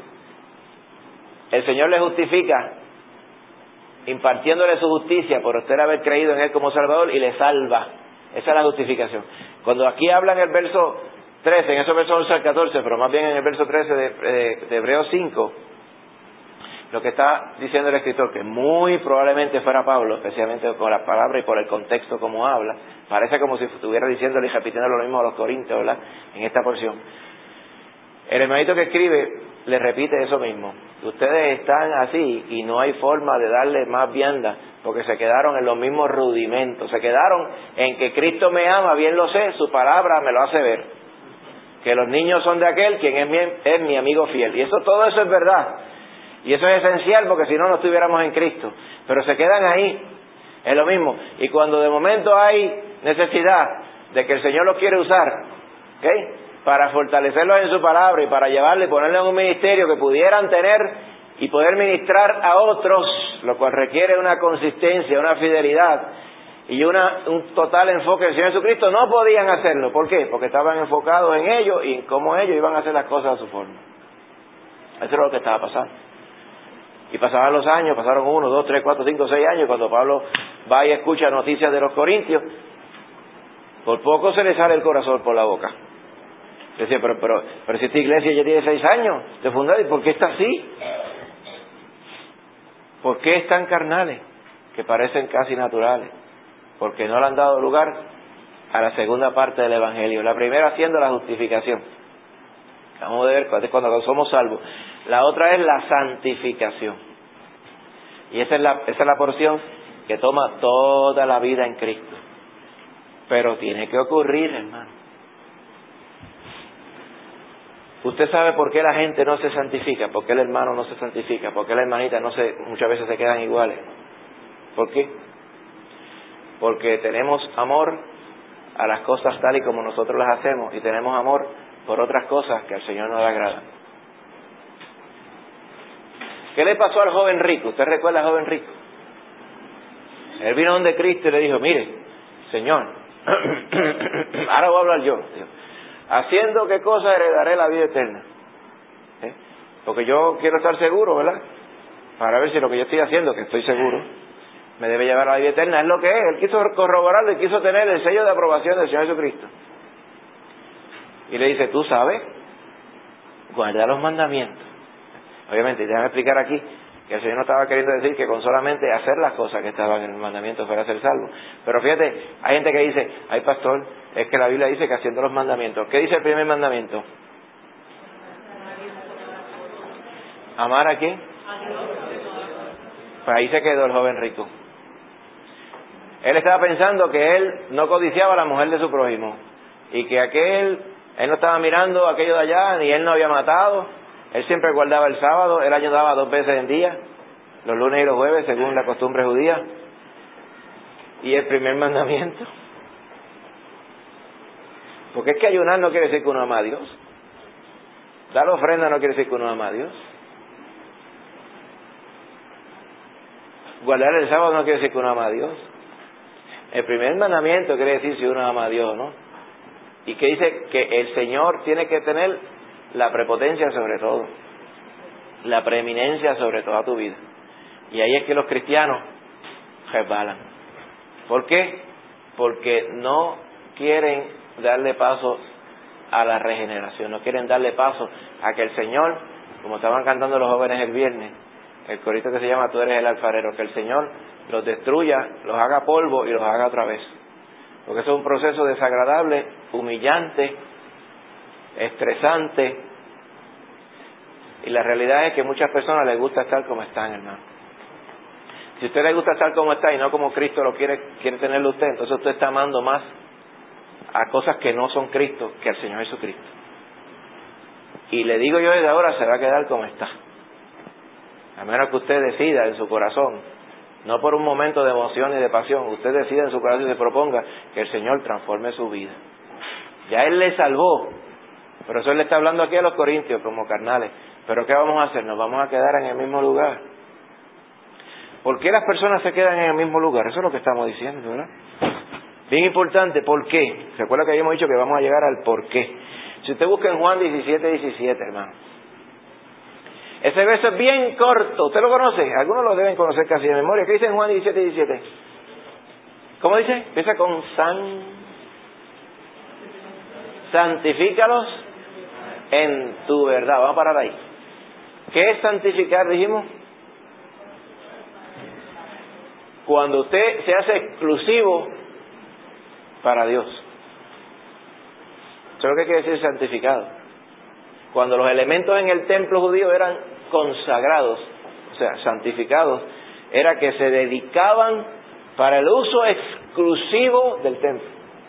el Señor le justifica, impartiéndole su justicia por usted haber creído en Él como Salvador, y le salva. Esa es la justificación. Cuando aquí habla en el verso trece, en esos versos once al catorce, pero más bien en el verso trece de, de, de Hebreos cinco, lo que está diciendo el escritor, que muy probablemente fuera Pablo, especialmente con la palabra y por el contexto como habla, parece como si estuviera diciéndole y repitiendo lo mismo a los corintios, ¿verdad?, en esta porción. El hermanito que escribe le repite eso mismo. Ustedes están así y no hay forma de darle más vianda, porque se quedaron en los mismos rudimentos, se quedaron en que Cristo me ama, bien lo sé, su palabra me lo hace ver, que los niños son de aquel quien es mi, es mi amigo fiel, y eso, todo eso es verdad, y eso es esencial, porque si no, no estuviéramos en Cristo, pero se quedan ahí, es lo mismo. Y cuando de momento hay necesidad de que el Señor los quiere usar, ¿ok?, para fortalecerlos en su palabra y para llevarle y ponerle en un ministerio que pudieran tener y poder ministrar a otros, lo cual requiere una consistencia, una fidelidad y una, un total enfoque del Señor Jesucristo, no podían hacerlo. ¿Por qué? Porque estaban enfocados en ellos y en cómo ellos iban a hacer las cosas a su forma. Eso era lo que estaba pasando. Y pasaban los años, pasaron uno, dos, tres, cuatro, cinco, seis años, cuando Pablo va y escucha noticias de los corintios, por poco se le sale el corazón por la boca. Decía, pero, pero, pero si esta iglesia ya tiene seis años de fundada, ¿y por qué está así? ¿Por qué están carnales? Que parecen casi naturales. Porque no le han dado lugar a la segunda parte del Evangelio. La primera siendo la justificación. Vamos a ver cuando somos salvos. La otra es la santificación. Y esa es la, esa es la porción que toma toda la vida en Cristo. Pero tiene que ocurrir, hermano. Usted sabe por qué la gente no se santifica, por qué el hermano no se santifica, por qué la hermanita no se, muchas veces se quedan iguales. ¿Por qué? Porque tenemos amor a las cosas tal y como nosotros las hacemos, y tenemos amor por otras cosas que al Señor no le agradan. ¿Qué le pasó al joven rico? ¿Usted recuerda al joven rico? Él vino donde Cristo y le dijo, mire, Señor, ahora voy a hablar yo. ¿Haciendo qué cosa heredaré la vida eterna? ¿Eh? Porque yo quiero estar seguro, ¿verdad? Para ver si lo que yo estoy haciendo, que estoy seguro, me debe llevar a la vida eterna. Es lo que es. Él quiso corroborarlo y quiso tener el sello de aprobación del Señor Jesucristo. Y le dice, ¿tú sabes? Guarda los mandamientos. Obviamente, déjame explicar aquí que el Señor no estaba queriendo decir que con solamente hacer las cosas que estaban en el mandamiento fuera a ser salvo. Pero fíjate, hay gente que dice, ay pastor, es que la Biblia dice que haciendo los mandamientos. ¿Qué dice el primer mandamiento? ¿Amar a quién? Pues ahí se quedó el joven rico. Él estaba pensando que él no codiciaba a la mujer de su prójimo, y que aquel, él no estaba mirando aquello de allá, ni él no había matado. Él siempre guardaba el sábado, él ayudaba dos veces en día, los lunes y los jueves, según la costumbre judía. Y el primer mandamiento, porque es que ayunar no quiere decir que uno ama a Dios, dar ofrenda no quiere decir que uno ama a Dios, guardar el sábado no quiere decir que uno ama a Dios. El primer mandamiento quiere decir si uno ama a Dios o no. Y que dice que el Señor tiene que tener la prepotencia sobre todo, la preeminencia sobre toda tu vida. Y ahí es que los cristianos resbalan. ¿Por qué? Porque no quieren darle paso a la regeneración, no quieren darle paso a que el Señor, como estaban cantando los jóvenes el viernes, el corito que se llama Tú eres el alfarero, que el Señor los destruya, los haga polvo y los haga otra vez. Porque eso es un proceso desagradable, humillante, estresante. Y la realidad es que a muchas personas les gusta estar como están, hermano. Si a usted le gusta estar como está y no como Cristo lo quiere, quiere tenerlo usted, entonces usted está amando más a cosas que no son Cristo que al Señor Jesucristo. Y le digo yo desde ahora, se va a quedar como está. A menos que usted decida en su corazón, no por un momento de emoción y de pasión, usted decida en su corazón y se proponga que el Señor transforme su vida. Ya Él le salvó, pero eso Él le está hablando aquí a los corintios como carnales. Pero ¿qué vamos a hacer? Nos vamos a quedar en el mismo lugar. ¿Por qué las personas se quedan en el mismo lugar? Eso es lo que estamos diciendo, ¿verdad? Bien importante, ¿por qué? Recuerda que habíamos dicho que vamos a llegar al por qué. Si usted busca en Juan diecisiete, diecisiete, hermano. Ese verso es bien corto. ¿Usted lo conoce? Algunos lo deben conocer casi de memoria. ¿Qué dice en Juan diecisiete, diecisiete? ¿Cómo dice? Empieza con san... Santifícalos en tu verdad. Vamos a parar ahí. ¿Qué es santificar, dijimos? Cuando usted se hace exclusivo para Dios. Eso es lo que quiere decir santificado. Cuando los elementos en el templo judío eran consagrados, o sea, santificados, era que se dedicaban para el uso exclusivo del templo.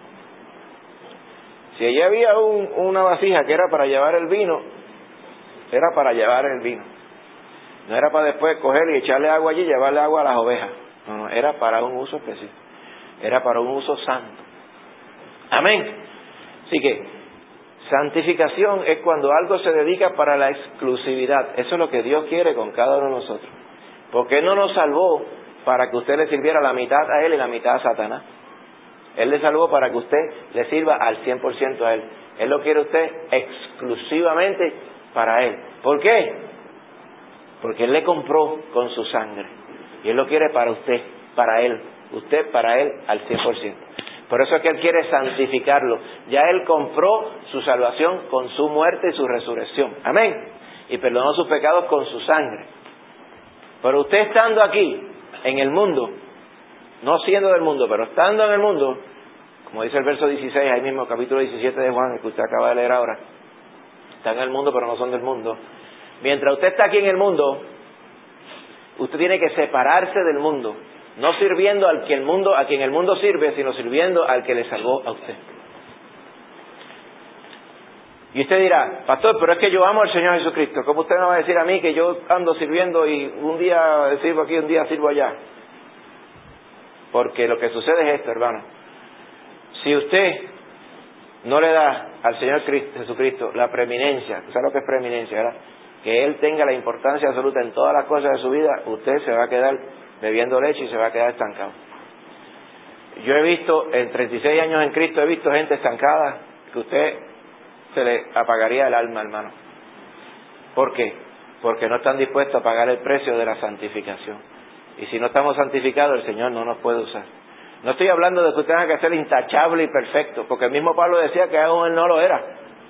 Si allí había un, una vasija que era para llevar el vino, era para llevar el vino. No era para después coger y echarle agua allí y llevarle agua a las ovejas. No, no, era para un uso específico. Era para un uso santo. Amén. Así que, santificación es cuando algo se dedica para la exclusividad. Eso es lo que Dios quiere con cada uno de nosotros. Porque Él no nos salvó para que usted le sirviera la mitad a Él y la mitad a Satanás. Él le salvó para que usted le sirva al cien por ciento a Él. Él lo quiere usted exclusivamente para Él. ¿Por qué? Porque Él le compró con su sangre. Y Él lo quiere para usted, para Él. Usted para Él al cien por ciento. Por eso es que Él quiere santificarlo. Ya Él compró su salvación con su muerte y su resurrección. Amén. Y perdonó sus pecados con su sangre. Pero usted estando aquí, en el mundo, no siendo del mundo, pero estando en el mundo, como dice el verso dieciséis, ahí mismo, capítulo diecisiete de Juan, el que usted acaba de leer ahora, están en el mundo, pero no son del mundo. Mientras usted está aquí en el mundo, usted tiene que separarse del mundo, no sirviendo al que el mundo, a quien el mundo sirve, sino sirviendo al que le salvó a usted. Y usted dirá, pastor, pero es que yo amo al Señor Jesucristo. ¿Cómo usted me va a decir a mí que yo ando sirviendo y un día sirvo aquí, un día sirvo allá? Porque lo que sucede es esto, hermano. Si usted no le da al Señor Jesucristo la preeminencia, ¿sabe lo que es preeminencia, verdad? Que Él tenga la importancia absoluta en todas las cosas de su vida, usted se va a quedar bebiendo leche y se va a quedar estancado. Yo he visto, en treinta y seis años en Cristo, he visto gente estancada que usted se le apagaría el alma, hermano. ¿Por qué? Porque no están dispuestos a pagar el precio de la santificación. Y si no estamos santificados, el Señor no nos puede usar. No estoy hablando de que usted tenga que ser intachable y perfecto, porque el mismo Pablo decía que aún él no lo era.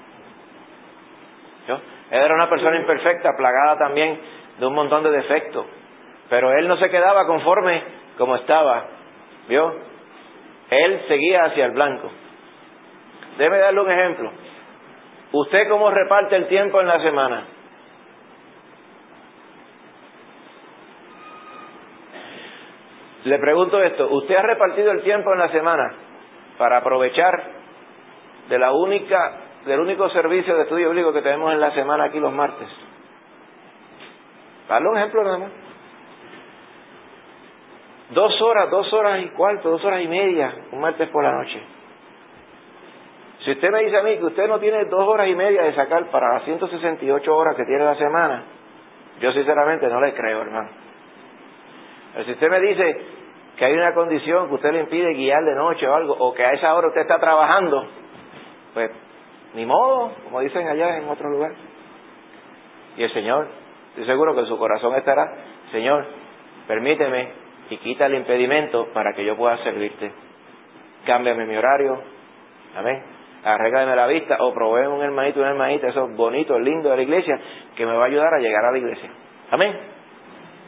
¿Yo? Él era una persona imperfecta, plagada también de un montón de defectos. Pero él no se quedaba conforme como estaba. ¿Vio? Él seguía hacia el blanco. Déjeme darle un ejemplo. ¿Usted cómo reparte el tiempo en la semana? Le pregunto esto, ¿usted ha repartido el tiempo en la semana para aprovechar de la única, del único servicio de estudio bíblico que tenemos en la semana aquí los martes? Darle un ejemplo nada más. Dos horas, dos horas y cuarto, dos horas y media, un martes por la noche. Si usted me dice a mí que usted no tiene dos horas y media de sacar para las ciento sesenta y ocho horas que tiene la semana, yo sinceramente no le creo, hermano. Pero si usted me dice que hay una condición que usted le impide guiar de noche o algo, o que a esa hora usted está trabajando, pues ni modo, como dicen allá en otro lugar. Y el Señor, estoy seguro que en su corazón estará, Señor, permíteme y quita el impedimento para que yo pueda servirte. Cámbiame mi horario, amén. Arréglame la vista o provee un hermanito y una hermanita, esos bonitos, lindos de la iglesia, que me va a ayudar a llegar a la iglesia. Amén.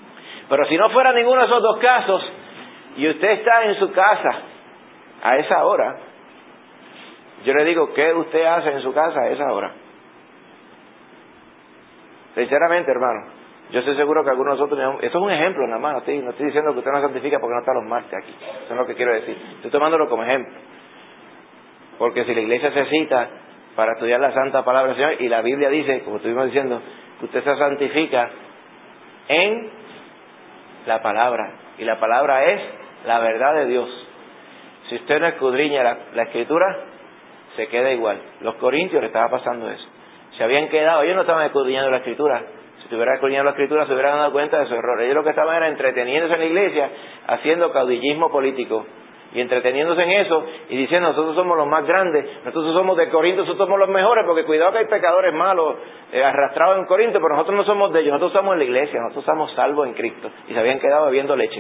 Pero si no fuera ninguno de esos dos casos, y usted está en su casa a esa hora, yo le digo, ¿qué usted hace en su casa a esa hora? Sinceramente, hermano, yo estoy seguro que algunos de nosotros, eso es un ejemplo nada más, no estoy, no estoy diciendo que usted no santifica porque no está los martes aquí, eso es lo que quiero decir, estoy tomándolo como ejemplo, porque si la iglesia se cita para estudiar la santa palabra del Señor, y la Biblia dice, como estuvimos diciendo, que usted se santifica en la palabra, y la palabra es la verdad de Dios. Si usted no escudriña la, la escritura, se queda igual. Los corintios le estaba pasando eso, se habían quedado, ellos no estaban escudriñando la escritura. Si tuvieran escudriñado la escritura, se hubieran dado cuenta de su error. Ellos lo que estaban era entreteniéndose en la iglesia, haciendo caudillismo político, y entreteniéndose en eso, y diciendo, nosotros somos los más grandes, nosotros somos de Corinto, nosotros somos los mejores, porque cuidado que hay pecadores malos eh, arrastrados en Corinto, pero nosotros no somos de ellos, nosotros somos en la iglesia, nosotros somos salvos en Cristo. Y se habían quedado bebiendo leche.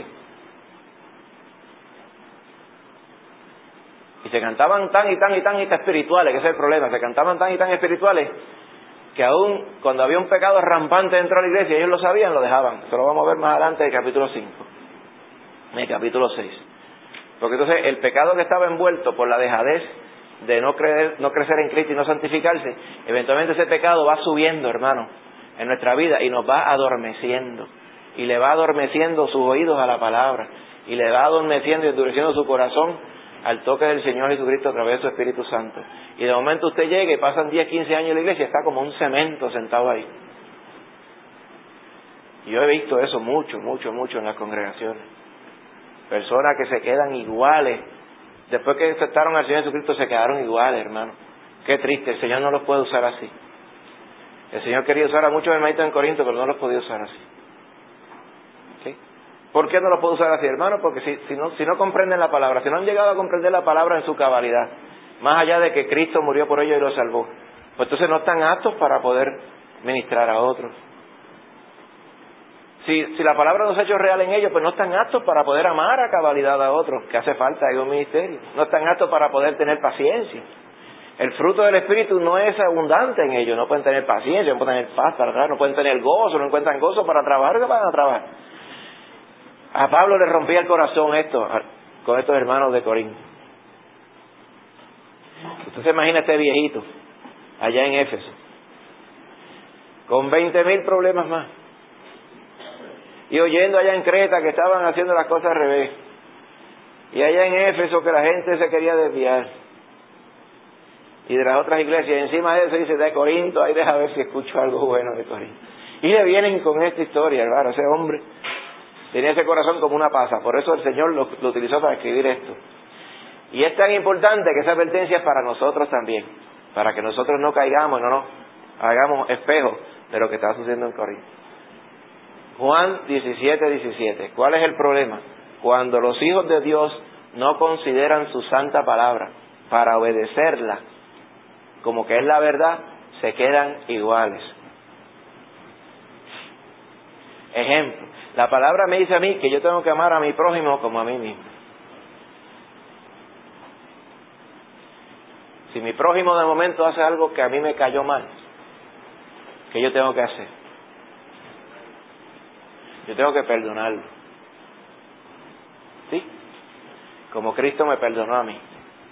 Y se cantaban tan y tan y tan y tan espirituales, que ese es el problema, se cantaban tan y tan espirituales, que aún cuando había un pecado rampante dentro de la iglesia, ellos lo sabían, lo dejaban. Eso lo vamos a ver más adelante en el capítulo cinco, en el capítulo seis. Porque entonces el pecado que estaba envuelto por la dejadez de no creer, no crecer en Cristo y no santificarse, eventualmente ese pecado va subiendo, hermano, en nuestra vida y nos va adormeciendo. Y le va adormeciendo sus oídos a la palabra. Y le va adormeciendo y endureciendo su corazón al toque del Señor Jesucristo a través de su Espíritu Santo. Y de momento usted llega y pasan diez, quince años en la iglesia y está como un cemento sentado ahí. Y yo he visto eso mucho, mucho, mucho en las congregaciones. Personas que se quedan iguales. Después que aceptaron al Señor Jesucristo se quedaron iguales, hermano. Qué triste, el Señor no los puede usar así. El Señor quería usar a muchos hermanitos en Corinto, pero no los podía usar así. ¿Sí? ¿Por qué no los puede usar así, hermano? Porque si, si, no, si no comprenden la palabra, si no han llegado a comprender la palabra en su cabalidad, más allá de que Cristo murió por ellos y los salvó, pues entonces no están aptos para poder ministrar a otros. Si, si la palabra no se ha hecho real en ellos, pues no están aptos para poder amar a cabalidad a otros, que hace falta en un ministerio. No están aptos para poder tener paciencia. El fruto del Espíritu no es abundante en ellos. No pueden tener paciencia, no pueden tener paz para trabajar, no pueden tener gozo, no encuentran gozo para trabajar, ¿qué van a trabajar? A Pablo le rompía el corazón esto, con estos hermanos de Corinto. Usted se imagina este viejito, allá en Éfeso, con veinte mil problemas más. Y oyendo allá en Creta que estaban haciendo las cosas al revés. Y allá en Éfeso que la gente se quería desviar. Y de las otras iglesias. Y encima de eso dice de Corinto, ahí deja ver si escucho algo bueno de Corinto. Y le vienen con esta historia, hermano. Ese hombre tenía ese corazón como una pasa. Por eso el Señor lo, lo utilizó para escribir esto. Y es tan importante que esa advertencia es para nosotros también. Para que nosotros no caigamos, no nos hagamos espejo de lo que está sucediendo en Corinto. Juan diecisiete, diecisiete. ¿Cuál es el problema? Cuando los hijos de Dios no consideran su santa palabra para obedecerla como que es la verdad, se quedan iguales. Ejemplo, la palabra me dice a mí que yo tengo que amar a mi prójimo como a mí mismo. Si mi prójimo de momento hace algo que a mí me cayó mal, ¿qué yo tengo que hacer? Yo tengo que perdonarlo. ¿Sí? Como Cristo me perdonó a mí.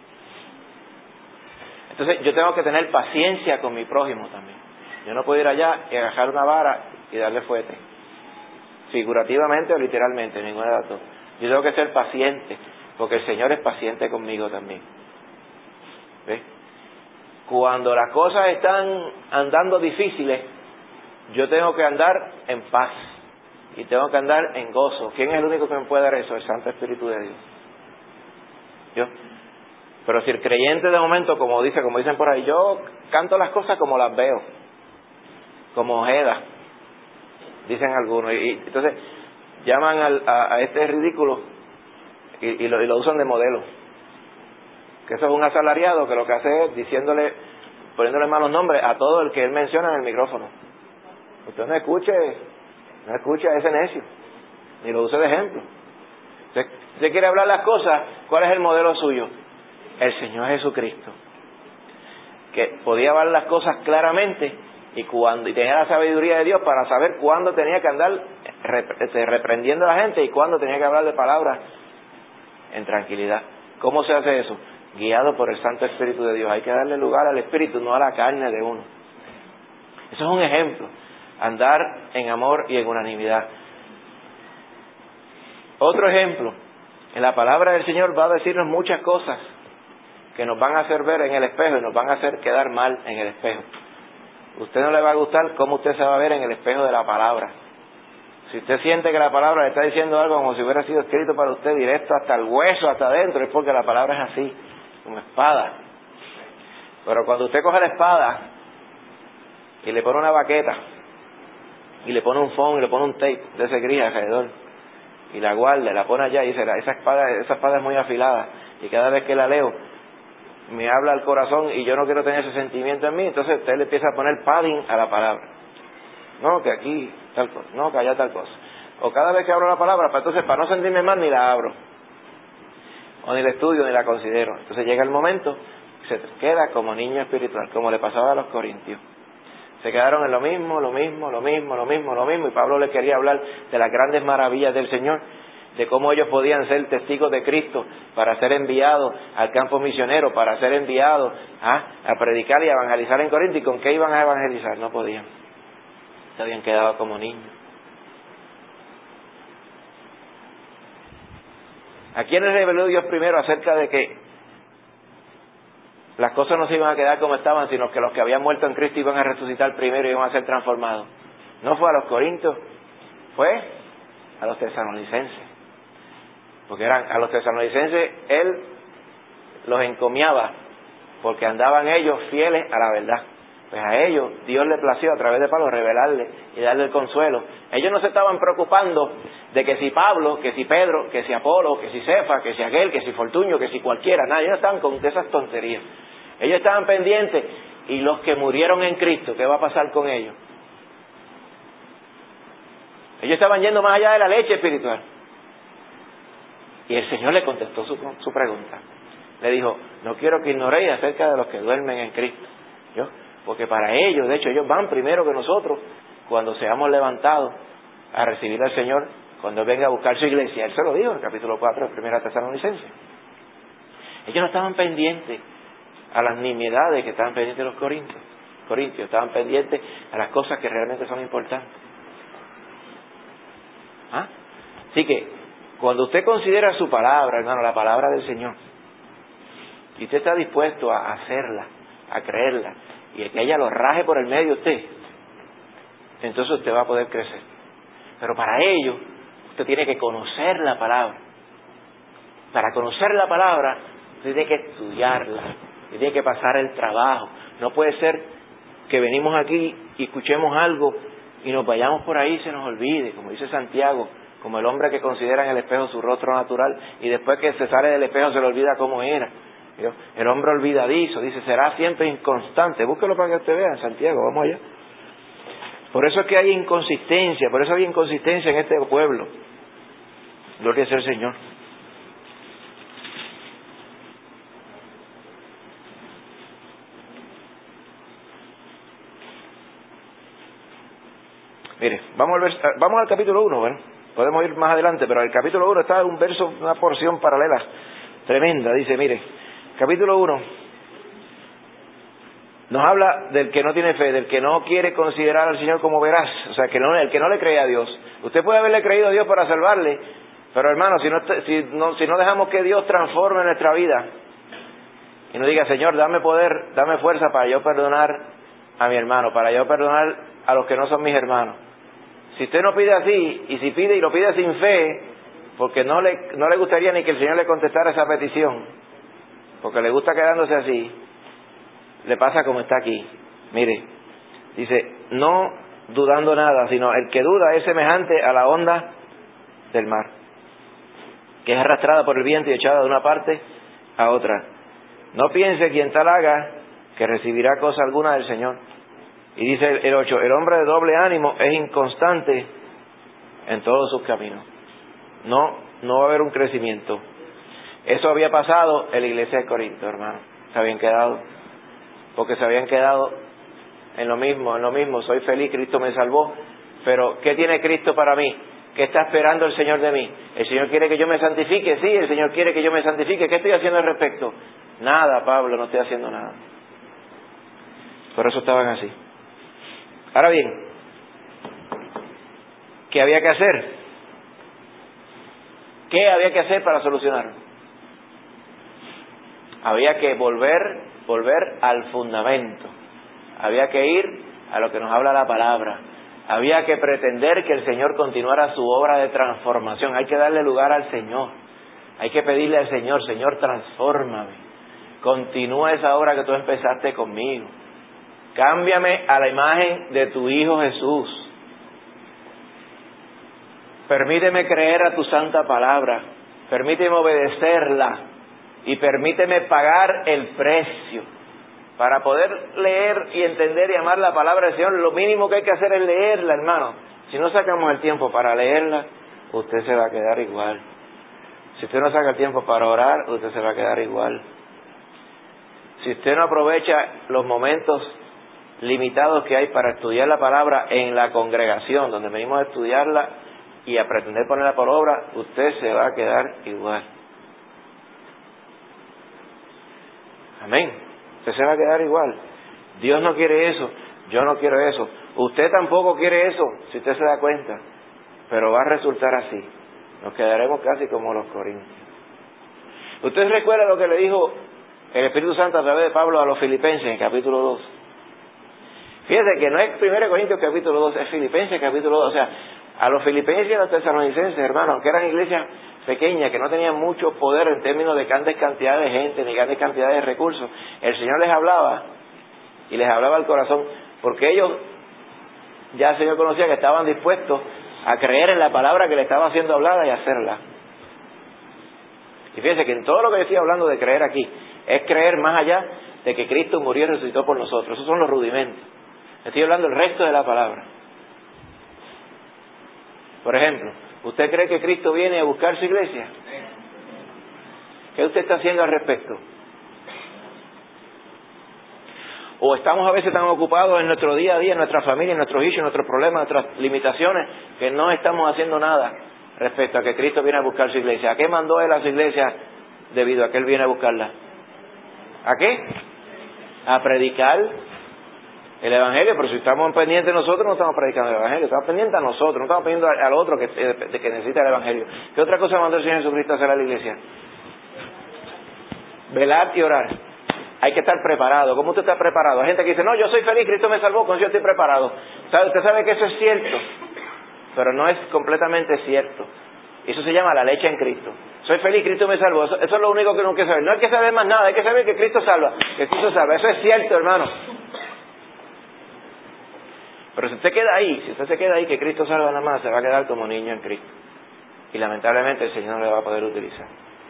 Entonces yo tengo que tener paciencia con mi prójimo también. Yo no puedo ir allá y agarrar una vara y darle fuete. Figurativamente o literalmente, ninguna de las dos. Yo tengo que ser paciente, porque el Señor es paciente conmigo también. ¿Ves? Cuando las cosas están andando difíciles, yo tengo que andar en paz. Y tengo que andar en gozo. ¿Quién es el único que me puede dar eso? El Santo Espíritu de Dios. ¿Yo? Pero si el creyente de momento, como dice, como dicen por ahí, yo canto las cosas como las veo, como Ojeda, dicen algunos. Y, y entonces llaman al, a, a este ridículo y, y, lo, y lo usan de modelo. Que eso es un asalariado que lo que hace es diciéndole, poniéndole malos nombres a todo el que él menciona en el micrófono. Usted no escuche... No escucha a ese necio, ni lo use de ejemplo. Usted, usted quiere hablar las cosas, ¿cuál es el modelo suyo? El Señor Jesucristo, que podía hablar las cosas claramente y cuando y tenía la sabiduría de Dios para saber cuándo tenía que andar rep- reprendiendo a la gente y cuándo tenía que hablar de palabras en tranquilidad. ¿Cómo se hace eso? Guiado por el Santo Espíritu de Dios. Hay que darle lugar al Espíritu, no a la carne de uno. Eso es un ejemplo. Andar en amor y en unanimidad. Otro ejemplo. En la palabra del Señor va a decirnos muchas cosas que nos van a hacer ver en el espejo y nos van a hacer quedar mal en el espejo. Usted no le va a gustar cómo usted se va a ver en el espejo de la palabra. Si usted siente que la palabra le está diciendo algo como si hubiera sido escrito para usted directo hasta el hueso, hasta adentro, es porque la palabra es así, como espada. Pero cuando usted coge la espada y le pone una baqueta y le pone un foam y le pone un tape de ese gris alrededor y la guarda, la pone allá y dice, esa espada, esa espada es muy afilada y cada vez que la leo me habla al corazón y yo no quiero tener ese sentimiento en mí, entonces usted le empieza a poner padding a la palabra. No, que aquí tal cosa, no, que allá tal cosa. O cada vez que abro la palabra, pues entonces para no sentirme mal ni la abro. O ni la estudio ni la considero. Entonces llega el momento, se queda como niño espiritual, como le pasaba a los corintios. Se quedaron en lo mismo, lo mismo, lo mismo, lo mismo, lo mismo. Y Pablo les quería hablar de las grandes maravillas del Señor, de cómo ellos podían ser testigos de Cristo para ser enviados al campo misionero, para ser enviados ¿ah? a predicar y a evangelizar en Corinto. ¿Y con qué iban a evangelizar? No podían. Se habían quedado como niños. ¿A quién les reveló Dios primero acerca de que las cosas no se iban a quedar como estaban, sino que los que habían muerto en Cristo iban a resucitar primero y iban a ser transformados? No fue a los corintios, fue a los tesalonicenses. Porque eran a los tesalonicenses, Él los encomiaba porque andaban ellos fieles a la verdad. Pues a ellos Dios le plació a través de Pablo revelarle y darle el consuelo. Ellos no se estaban preocupando de que si Pablo, que si Pedro, que si Apolo, que si Cefa, que si aquel, que si Fortunio, que si cualquiera. Nada, ellos no estaban con esas tonterías. Ellos estaban pendientes. Y los que murieron en Cristo, ¿qué va a pasar con ellos? Ellos estaban yendo más allá de la leche espiritual. Y el Señor le contestó su, su pregunta. Le dijo, no quiero que ignoréis acerca de los que duermen en Cristo. ¿Yo? Porque para ellos, de hecho, ellos van primero que nosotros cuando seamos levantados a recibir al Señor, cuando Él venga a buscar su iglesia. Él se lo dijo en el capítulo cuatro de Primera Tesalonicenses. Ellos no estaban pendientes a las nimiedades que estaban pendientes los corintios. Corintios estaban pendientes a las cosas que realmente son importantes. ¿Ah? Así que, cuando usted considera su palabra, hermano, la palabra del Señor, y usted está dispuesto a hacerla, a creerla, y que ella lo raje por el medio de usted, entonces usted va a poder crecer. Pero para ello, usted tiene que conocer la palabra. Para conocer la palabra, usted tiene que estudiarla, usted tiene que pasar el trabajo. No puede ser que venimos aquí y escuchemos algo y nos vayamos por ahí y se nos olvide, como dice Santiago, como el hombre que considera en el espejo su rostro natural y después que se sale del espejo se le olvida cómo era. El hombre olvidadizo, dice, será siempre inconstante. Búsquelo para que usted vea, Santiago, vamos allá. Por eso es que hay inconsistencia, por eso hay inconsistencia en este pueblo. Gloria sea al Señor. Mire, vamos al, vers- vamos al capítulo uno, bueno, podemos ir más adelante, pero el capítulo uno está un verso, una porción paralela tremenda. Dice, mire, capítulo uno nos habla del que no tiene fe, del que no quiere considerar al Señor como veraz, o sea, que no, el que no le cree a Dios. Usted puede haberle creído a Dios para salvarle, pero hermano, si no, si no, si no dejamos que Dios transforme nuestra vida y nos diga, Señor, dame poder, dame fuerza para yo perdonar a mi hermano, para yo perdonar a los que no son mis hermanos. Si usted no pide así, y si pide y lo pide sin fe, porque no le, no le gustaría ni que el Señor le contestara esa petición, porque le gusta quedándose así, le pasa como está aquí. Mire, dice, no dudando nada, sino el que duda es semejante a la onda del mar, que es arrastrada por el viento y echada de una parte a otra. No piense quien tal haga que recibirá cosa alguna del Señor. Y dice el ocho, el hombre de doble ánimo es inconstante en todos sus caminos. No, no va a haber un crecimiento. Eso había pasado en la iglesia de Corinto, hermano. Se habían quedado, porque se habían quedado en lo mismo, en lo mismo. Soy feliz, Cristo me salvó. Pero, ¿qué tiene Cristo para mí? ¿Qué está esperando el Señor de mí? ¿El Señor quiere que yo me santifique? Sí, el Señor quiere que yo me santifique. ¿Qué estoy haciendo al respecto? Nada, Pablo, no estoy haciendo nada. Por eso estaban así. Ahora bien, ¿qué había que hacer? ¿Qué había que hacer para solucionarlo? Había que volver, volver al fundamento. Había que ir a lo que nos habla la palabra. Había que pretender que el Señor continuara su obra de transformación. Hay que darle lugar al Señor. Hay que pedirle al Señor, Señor, transfórmame. Continúa esa obra que tú empezaste conmigo. Cámbiame a la imagen de tu Hijo Jesús. Permíteme creer a tu santa palabra. Permíteme obedecerla. Y permíteme pagar el precio. Para poder leer y entender y amar la palabra del Señor, lo mínimo que hay que hacer es leerla, hermano. Si no sacamos el tiempo para leerla, usted se va a quedar igual. Si usted no saca el tiempo para orar, usted se va a quedar igual. Si usted no aprovecha los momentos limitados que hay para estudiar la palabra en la congregación, donde venimos a estudiarla y a pretender ponerla por obra, usted se va a quedar igual. Amén. Usted se va a quedar igual. Dios no quiere eso. Yo no quiero eso. Usted tampoco quiere eso, si usted se da cuenta. Pero va a resultar así. Nos quedaremos casi como los corintios. ¿Usted recuerda lo que le dijo el Espíritu Santo a través de Pablo a los filipenses en capítulo dos? Fíjese que no es primero Corintios capítulo dos, es Filipenses capítulo dos. O sea, a los filipenses y a los tesalonicenses, hermanos, que eran iglesias pequeñas, que no tenían mucho poder en términos de grandes cantidades de gente, ni grandes cantidades de recursos, el Señor les hablaba, y les hablaba al corazón, porque ellos, ya el Señor conocía que estaban dispuestos a creer en la palabra que le estaba haciendo hablada y hacerla. Y fíjense que en todo lo que yo estoy hablando de creer aquí, es creer más allá de que Cristo murió y resucitó por nosotros. Esos son los rudimentos. Estoy hablando del resto de la palabra. Por ejemplo, ¿usted cree que Cristo viene a buscar su iglesia? ¿Qué usted está haciendo al respecto? ¿O estamos a veces tan ocupados en nuestro día a día, en nuestra familia, en nuestros hijos, en nuestros problemas, en nuestras limitaciones, que no estamos haciendo nada respecto a que Cristo viene a buscar su iglesia? ¿A qué mandó Él a su iglesia debido a que Él viene a buscarla? ¿A qué? A predicar el Evangelio. Pero si estamos pendientes nosotros, no estamos predicando el Evangelio, estamos pendientes a nosotros, no estamos pendientes al otro que, que necesita el Evangelio. ¿Qué otra cosa mandó el Señor Jesucristo a hacer a la iglesia? Velar y orar. Hay que estar preparado. ¿Cómo usted está preparado? Hay gente que dice, no, yo soy feliz, Cristo me salvó, con eso yo estoy preparado. ¿Sabe? Usted sabe que eso es cierto, pero no es completamente cierto. Eso se llama la leche en Cristo. Soy feliz, Cristo me salvó. Eso, eso es lo único que uno hay que saber. No hay que saber más nada, hay que saber que Cristo salva, que Cristo salva. Eso es cierto, hermano. Pero si usted queda ahí, si usted se queda ahí que Cristo salva nada más, se va a quedar como niño en Cristo. Y lamentablemente el Señor no le va a poder utilizar.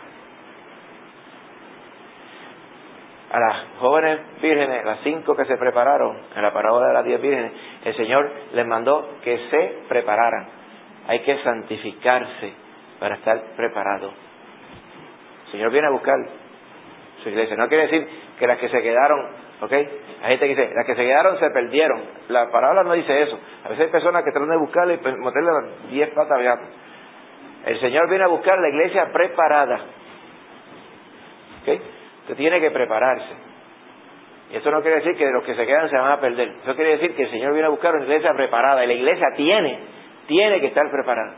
A las jóvenes vírgenes, las cinco que se prepararon en la parábola de las diez vírgenes, el Señor les mandó que se prepararan. Hay que santificarse para estar preparado. El Señor viene a buscar su iglesia. No quiere decir que las que se quedaron, ¿ok? Hay gente que dice, las que se quedaron se perdieron. La parábola no dice eso. A veces hay personas que tratan de buscarle y meterle las diez patas de gato. El Señor viene a buscar la iglesia preparada. ¿Ok? Usted tiene que prepararse. Y eso no quiere decir que de los que se quedan se van a perder. Eso quiere decir que el Señor viene a buscar una iglesia preparada. Y la iglesia tiene, tiene que estar preparada.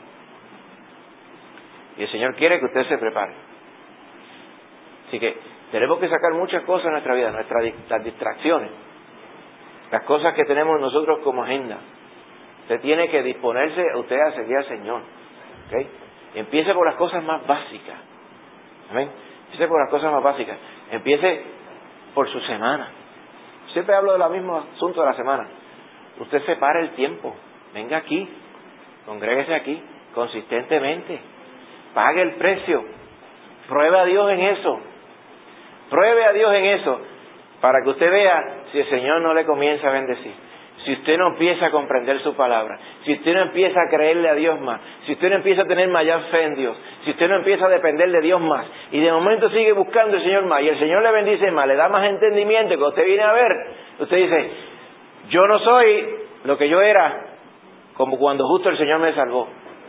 Y el Señor quiere que usted se prepare. Así que tenemos que sacar muchas cosas en nuestra vida, nuestras las distracciones, las cosas que tenemos nosotros como agenda. Usted tiene que disponerse a usted a seguir al Señor. ¿Okay? Empiece por las cosas más básicas. Amén. Empiece por las cosas más básicas. Empiece por su semana. Siempre hablo de lo mismo asunto de la semana. Usted separe el tiempo. Venga aquí. Congréguese aquí. Consistentemente. Pague el precio. Pruebe a Dios en eso. Pruebe a Dios en eso. Para que usted vea si el Señor no le comienza a bendecir. Si usted no empieza a comprender su palabra, si usted no empieza a creerle a Dios más, si usted no empieza a tener mayor fe en Dios, si usted no empieza a depender de Dios más, y de momento sigue buscando al Señor más, y el Señor le bendice más, le da más entendimiento que usted viene a ver, usted dice, yo no soy lo que yo era, como cuando justo el Señor me salvó.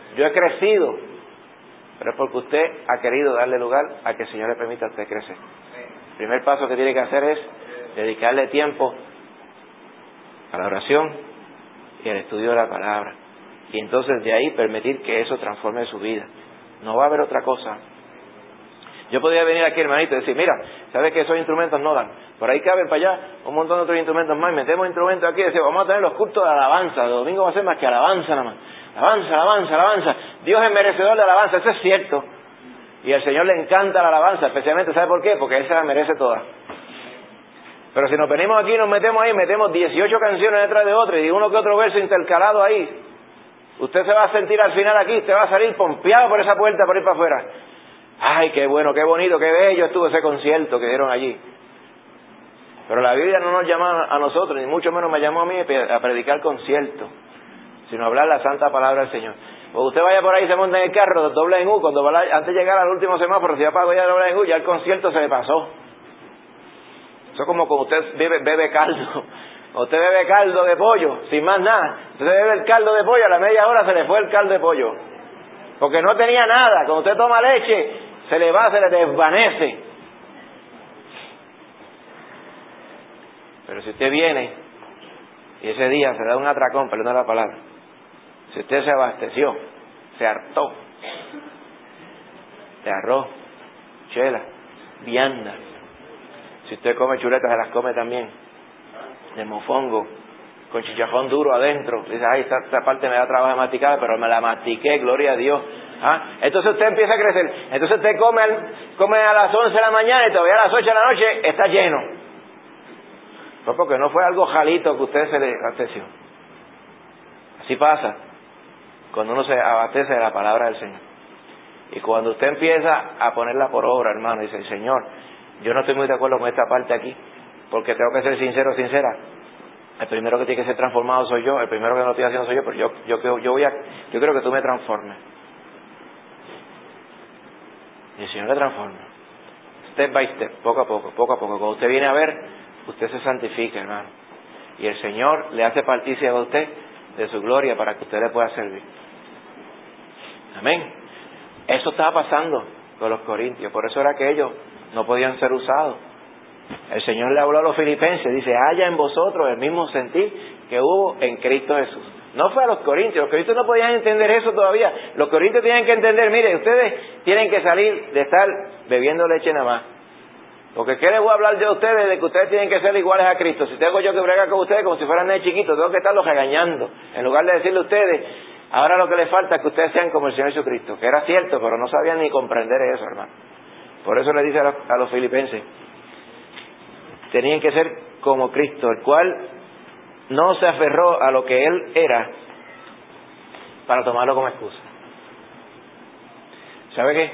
yo he crecido, pero es porque usted ha querido darle lugar a que el Señor le permita a usted crecer. El primer paso que tiene que hacer es dedicarle tiempo a la oración y al estudio de la palabra. Y entonces de ahí permitir que eso transforme su vida. No va a haber otra cosa. Yo podría venir aquí, hermanito, y decir, mira, ¿sabes que esos instrumentos no dan? Por ahí caben para allá un montón de otros instrumentos más, metemos instrumentos aquí y decimos, vamos a tener los cultos de alabanza, el domingo va a ser más que alabanza nada más. Alabanza, alabanza, alabanza. Dios es merecedor de alabanza, eso es cierto. Y al Señor le encanta la alabanza, especialmente, ¿sabe por qué? Porque Él se la merece toda. Pero si nos venimos aquí y nos metemos ahí, metemos dieciocho canciones detrás de otra y uno que otro verso intercalado ahí, usted se va a sentir al final aquí, usted va a salir pompeado por esa puerta, por ir para afuera. Ay, qué bueno, qué bonito, qué bello estuvo ese concierto que dieron allí. Pero la Biblia no nos llama a nosotros, ni mucho menos me llamó a mí a predicar concierto, sino a hablar la santa palabra del Señor. O usted vaya por ahí, se monta en el carro, dobla en U, cuando va, antes de llegar al último semáforo, si apago ya dobla en U, ya el concierto se le pasó. Eso es como cuando usted bebe, bebe caldo. Usted bebe caldo de pollo, sin más nada. Usted bebe el caldo de pollo, a la media hora se le fue el caldo de pollo. Porque no tenía nada. Cuando usted toma leche, se le va, se le desvanece. Pero si usted viene y ese día se da un atracón, perdón la palabra, si usted se abasteció, se hartó de arroz, chela, vianda, si usted come chuletas, se las come también, de mofongo, con chicharrón duro adentro, dice, ay, esta, esta parte me da trabajo de masticar, pero me la mastiqué, gloria a Dios. ¿Ah? Entonces usted empieza a crecer, entonces usted come, al, come a las once de la mañana y todavía a las ocho de la noche está lleno. Pues porque no fue algo jalito que usted se le abasteció. Así pasa cuando uno se abastece de la palabra del Señor. Y cuando usted empieza a ponerla por obra, hermano, dice, Señor, yo no estoy muy de acuerdo con esta parte aquí, porque tengo que ser sincero, sincera. El primero que tiene que ser transformado soy yo, el primero que no lo estoy haciendo soy yo, pero yo, yo, yo voy a, yo quiero que tú me transformes. Y el Señor le transforma. Step by step, poco a poco, poco a poco. Cuando usted viene a ver, usted se santifica, hermano. Y el Señor le hace partícipe a usted de su gloria para que usted le pueda servir. Amén. Eso estaba pasando con los corintios. Por eso era que ellos no podían ser usados. El Señor le habló a los filipenses. Dice, haya en vosotros el mismo sentir que hubo en Cristo Jesús. No fue a los corintios. Los corintios no podían entender eso todavía. Los corintios tenían que entender, mire, ustedes tienen que salir de estar bebiendo leche nada más. Porque ¿qué les voy a hablar de ustedes? De que ustedes tienen que ser iguales a Cristo. Si tengo yo que bregar con ustedes como si fueran nenes chiquitos, tengo que estarlos regañando. En lugar de decirle a ustedes, ahora lo que les falta es que ustedes sean como el Señor Jesucristo. Que era cierto, pero no sabían ni comprender eso, hermano. Por eso le dice a los, a los filipenses, tenían que ser como Cristo, el cual no se aferró a lo que Él era para tomarlo como excusa. ¿Sabe qué?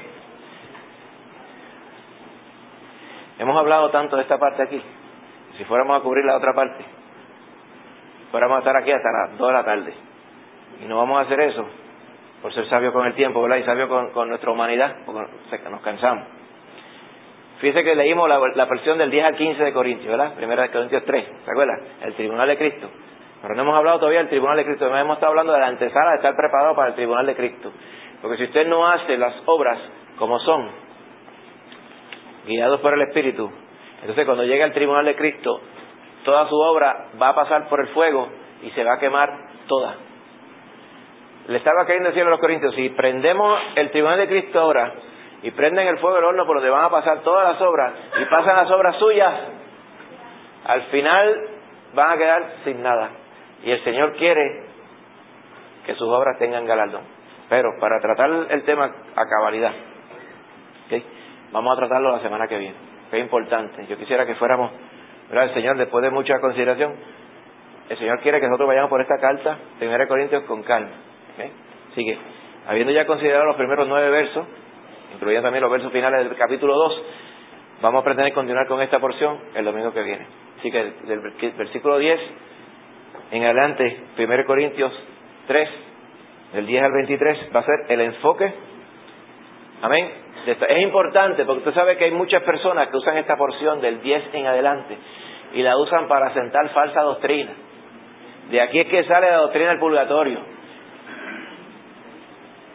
Hemos hablado tanto de esta parte aquí. Si fuéramos a cubrir la otra parte, fuéramos a estar aquí hasta las dos de la tarde. Y no vamos a hacer eso por ser sabios con el tiempo, ¿verdad? Y sabios con, con nuestra humanidad, porque nos cansamos. Fíjese que leímos la, la versión del diez al quince de Corintios, ¿verdad? Primera de Corintios tres, ¿se acuerdan? El tribunal de Cristo. Pero no hemos hablado todavía del tribunal de Cristo, no hemos estado hablando de la antesala de estar preparado para el tribunal de Cristo. Porque si usted no hace las obras como son, guiados por el Espíritu, entonces cuando llegue al tribunal de Cristo, toda su obra va a pasar por el fuego y se va a quemar toda. Le estaba queriendo decir a los corintios, si prendemos el tribunal de Cristo ahora y prenden el fuego del horno por donde van a pasar todas las obras y pasan las obras suyas, al final van a quedar sin nada. Y el Señor quiere que sus obras tengan galardón. Pero para tratar el tema a cabalidad, ¿okay? Vamos a tratarlo la semana que viene, que es importante. Yo quisiera que fuéramos, ¿verdad? El Señor, después de mucha consideración, el Señor quiere que nosotros vayamos por esta carta, primera de Corintios, con calma. ¿Okay? Así que, habiendo ya considerado los primeros nueve versos, incluyendo también los versos finales del capítulo dos, vamos a pretender continuar con esta porción el domingo que viene. Así que del versículo diez en adelante, primera de Corintios tres, del diez al veintitrés, va a ser el enfoque. Amén. Es importante porque usted sabe que hay muchas personas que usan esta porción del diez en adelante y la usan para sentar falsa doctrina. De aquí es que sale la doctrina del purgatorio.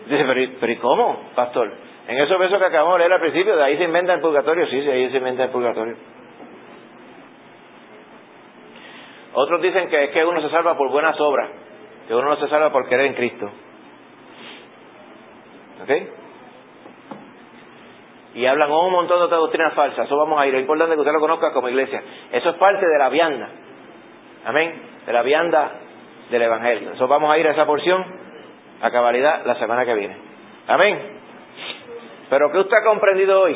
Dice, pero, ¿pero y cómo, pastor? En esos versos que acabamos de leer al principio, de ahí se inventa el purgatorio. Sí, sí, ahí se inventa el purgatorio. Otros dicen que es que uno se salva por buenas obras, que uno no se salva por creer en Cristo. ¿Ok? Y hablan un montón de otras doctrinas falsas. Eso vamos a ir. Es importante que usted lo conozca como iglesia. Eso es parte de la vianda. Amén. De la vianda del Evangelio. Eso vamos a ir a esa porción a cabalidad la semana que viene. Amén. Pero ¿qué usted ha comprendido hoy?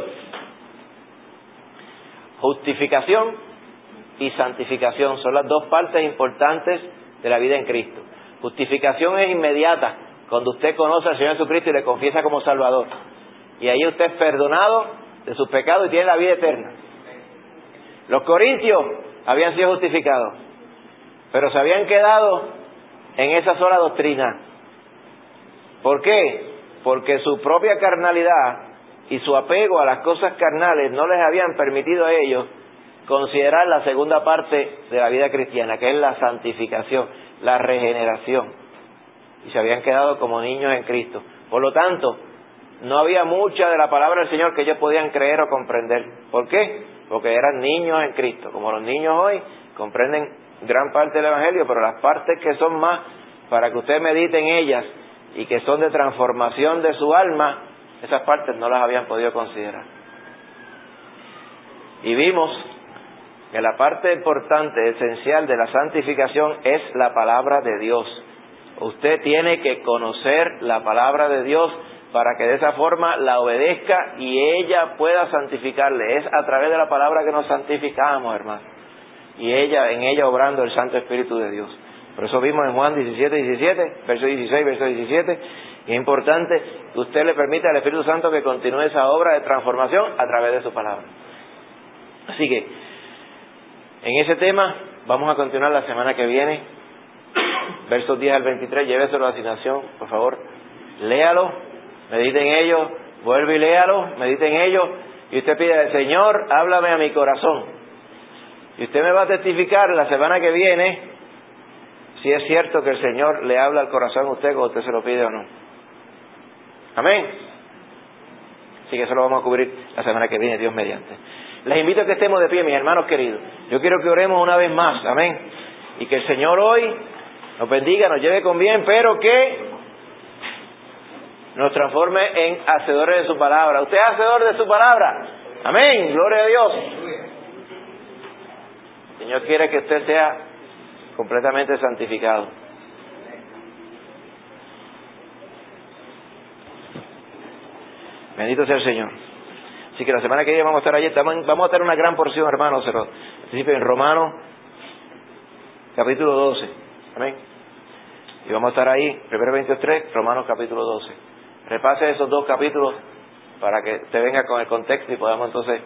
Justificación y santificación son las dos partes importantes de la vida en Cristo. Justificación es inmediata, cuando usted conoce al Señor Jesucristo y le confiesa como Salvador. Y ahí usted es perdonado de sus pecados y tiene la vida eterna. Los corintios habían sido justificados, pero se habían quedado en esa sola doctrina. ¿Por qué? Porque su propia carnalidad y su apego a las cosas carnales no les habían permitido a ellos considerar la segunda parte de la vida cristiana, que es la santificación, la regeneración. Y se habían quedado como niños en Cristo. Por lo tanto, no había mucha de la palabra del Señor que ellos podían creer o comprender. ¿Por qué? Porque eran niños en Cristo. Como los niños hoy comprenden gran parte del Evangelio, pero las partes que son más para que usted medite en ellas y que son de transformación de su alma, esas partes no las habían podido considerar. Y vimos que la parte importante, esencial de la santificación es la palabra de Dios. Usted tiene que conocer la palabra de Dios para que de esa forma la obedezca y ella pueda santificarle. Es a través de la palabra que nos santificamos, hermano. Y ella, en ella obrando el Santo Espíritu de Dios. Por eso vimos en Juan diecisiete, diecisiete, verso dieciséis, verso diecisiete, y es importante que usted le permita al Espíritu Santo que continúe esa obra de transformación a través de su palabra. Así que, en ese tema, vamos a continuar la semana que viene. Versos diez al veintitrés, lléveselo a asignación, por favor. Léalo, medite en ello, vuelve y léalo, medite en ello, y usted pide al Señor, háblame a mi corazón. Y usted me va a testificar la semana que viene si es cierto que el Señor le habla al corazón a usted cuando usted se lo pide o no. Amén. Así que eso lo vamos a cubrir la semana que viene, Dios mediante. Les invito a que estemos de pie, mis hermanos queridos. Yo quiero que oremos una vez más, amén. Y que el Señor hoy nos bendiga, nos lleve con bien, pero que nos transforme en hacedores de su palabra. ¿Usted es hacedor de su palabra? Amén, gloria a Dios. El Señor quiere que usted sea completamente santificado. Bendito sea el Señor. Así que la semana que viene vamos a estar allí, vamos a tener una gran porción, hermanos, en Romanos capítulo doce. Amén. Y vamos a estar ahí, primero veintitrés, Romanos capítulo doce. Repase esos dos capítulos para que usted venga con el contexto y podamos entonces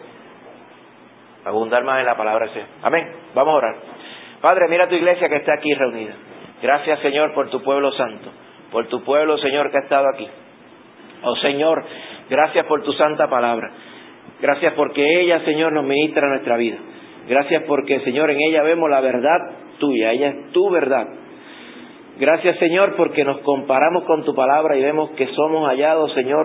abundar más en la palabra del Señor. Amén. Vamos a orar. Padre, mira tu iglesia que está aquí reunida. Gracias, Señor, por tu pueblo santo, por tu pueblo, Señor, que ha estado aquí. Oh, Señor, gracias por tu santa palabra. Gracias porque ella, Señor, nos ministra nuestra vida. Gracias porque, Señor, en ella vemos la verdad tuya. Ella es tu verdad. Gracias, Señor, porque nos comparamos con tu palabra y vemos que somos hallados, Señor,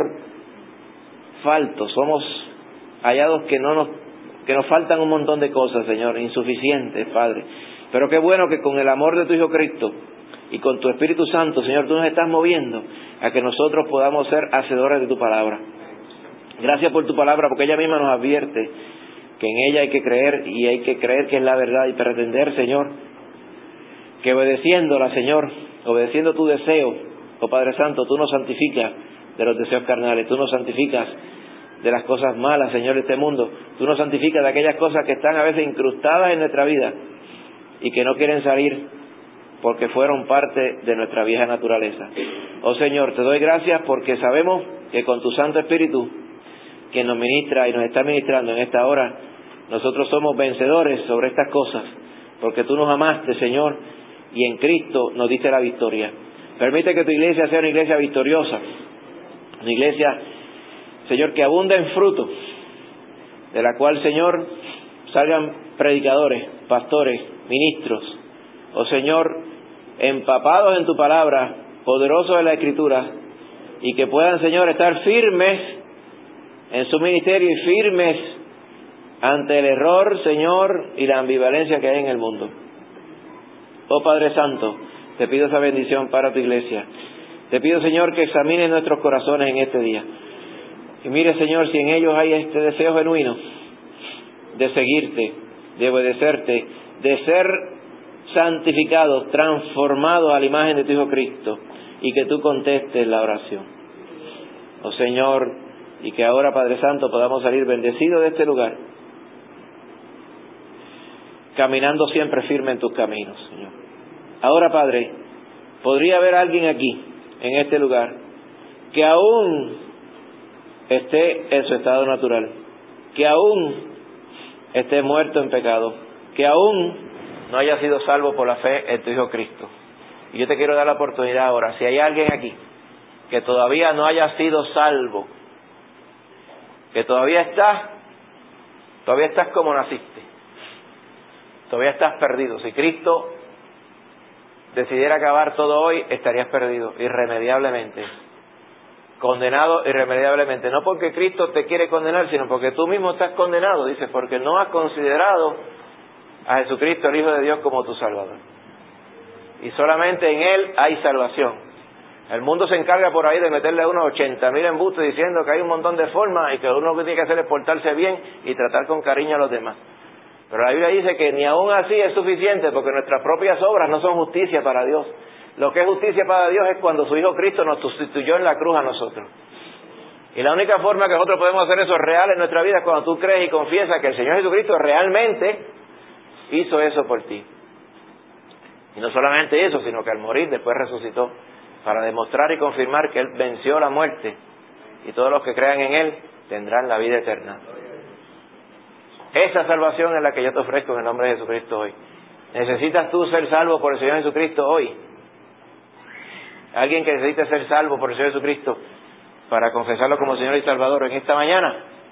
faltos. Somos hallados que no nos, que nos faltan un montón de cosas, Señor, insuficientes, Padre. Pero qué bueno que con el amor de tu Hijo Cristo y con tu Espíritu Santo, Señor, tú nos estás moviendo a que nosotros podamos ser hacedores de tu palabra. Gracias por tu palabra, porque ella misma nos advierte que en ella hay que creer y hay que creer que es la verdad y pretender, Señor, que obedeciéndola, Señor, obedeciendo tu deseo, oh Padre Santo, tú nos santificas de los deseos carnales, tú nos santificas de las cosas malas, Señor, de este mundo, tú nos santificas de aquellas cosas que están a veces incrustadas en nuestra vida y que no quieren salir porque fueron parte de nuestra vieja naturaleza. Oh Señor, te doy gracias porque sabemos que con tu Santo Espíritu, que nos ministra y nos está ministrando en esta hora, nosotros somos vencedores sobre estas cosas, porque tú nos amaste, Señor, y en Cristo nos diste la victoria. Permite que tu iglesia sea una iglesia victoriosa, una iglesia, Señor, que abunda en fruto, de la cual, Señor, salgan predicadores, pastores, ministros, oh Señor, empapados en tu palabra, poderosos de la Escritura, y que puedan, Señor, estar firmes en su ministerio y firmes ante el error, Señor, y la ambivalencia que hay en el mundo. Oh Padre Santo, te pido esa bendición para tu iglesia. Te pido, Señor, que examines nuestros corazones en este día. Y mire, Señor, si en ellos hay este deseo genuino de seguirte, de obedecerte, de ser santificados, transformados a la imagen de tu Hijo Cristo, y que tú contestes la oración. Oh Señor, y que ahora, Padre Santo, podamos salir bendecidos de este lugar, caminando siempre firme en tus caminos, Señor. Ahora, Padre, podría haber alguien aquí, en este lugar, que aún esté en su estado natural, que aún esté muerto en pecado, que aún no haya sido salvo por la fe en tu Hijo Cristo. Y yo te quiero dar la oportunidad ahora, si hay alguien aquí que todavía no haya sido salvo, que todavía estás, todavía estás como naciste, todavía estás perdido. Si Cristo decidiera acabar todo hoy, estarías perdido irremediablemente, condenado irremediablemente, no porque Cristo te quiere condenar, sino porque tú mismo estás condenado, dice, porque no has considerado a Jesucristo, el Hijo de Dios, como tu Salvador. Y solamente en Él hay salvación. El mundo se encarga por ahí de meterle a unos ochenta mil embustes diciendo que hay un montón de formas y que lo único que tiene que hacer es portarse bien y tratar con cariño a los demás. Pero la Biblia dice que ni aún así es suficiente, porque nuestras propias obras no son justicia para Dios. Lo que es justicia para Dios es cuando su Hijo Cristo nos sustituyó en la cruz a nosotros. Y la única forma que nosotros podemos hacer eso real en nuestra vida es cuando tú crees y confiesas que el Señor Jesucristo realmente hizo eso por ti. Y no solamente eso, sino que al morir después resucitó para demostrar y confirmar que Él venció la muerte, y todos los que crean en Él tendrán la vida eterna. Esa salvación es la que yo te ofrezco en el nombre de Jesucristo hoy. ¿Necesitas tú ser salvo por el Señor Jesucristo hoy? ¿Alguien que necesite ser salvo por el Señor Jesucristo para confesarlo como Señor y Salvador en esta mañana?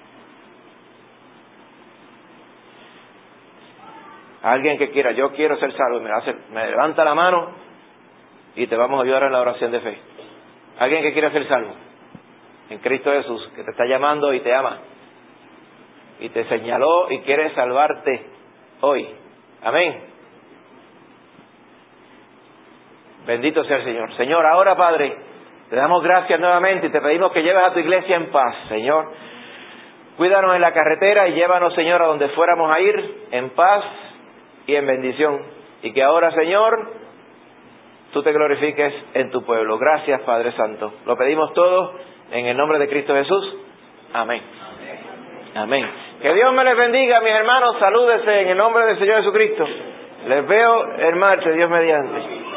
Alguien que quiera, yo quiero ser salvo, me, hace, me levanta la mano y te vamos a ayudar en la oración de fe. Alguien que quiera ser salvo en Cristo Jesús, que te está llamando y te ama y te señaló y quiere salvarte hoy. Amén. Bendito sea el Señor. Señor, ahora, Padre, te damos gracias nuevamente y te pedimos que lleves a tu iglesia en paz, Señor. Cuídanos en la carretera y llévanos, Señor, a donde fuéramos a ir, en paz y en bendición. Y que ahora, Señor, tú te glorifiques en tu pueblo. Gracias, Padre Santo. Lo pedimos todo en el nombre de Cristo Jesús. Amén. Amén. Que Dios me les bendiga, mis hermanos. Salúdense en el nombre del Señor Jesucristo. Les veo el martes, Dios mediante.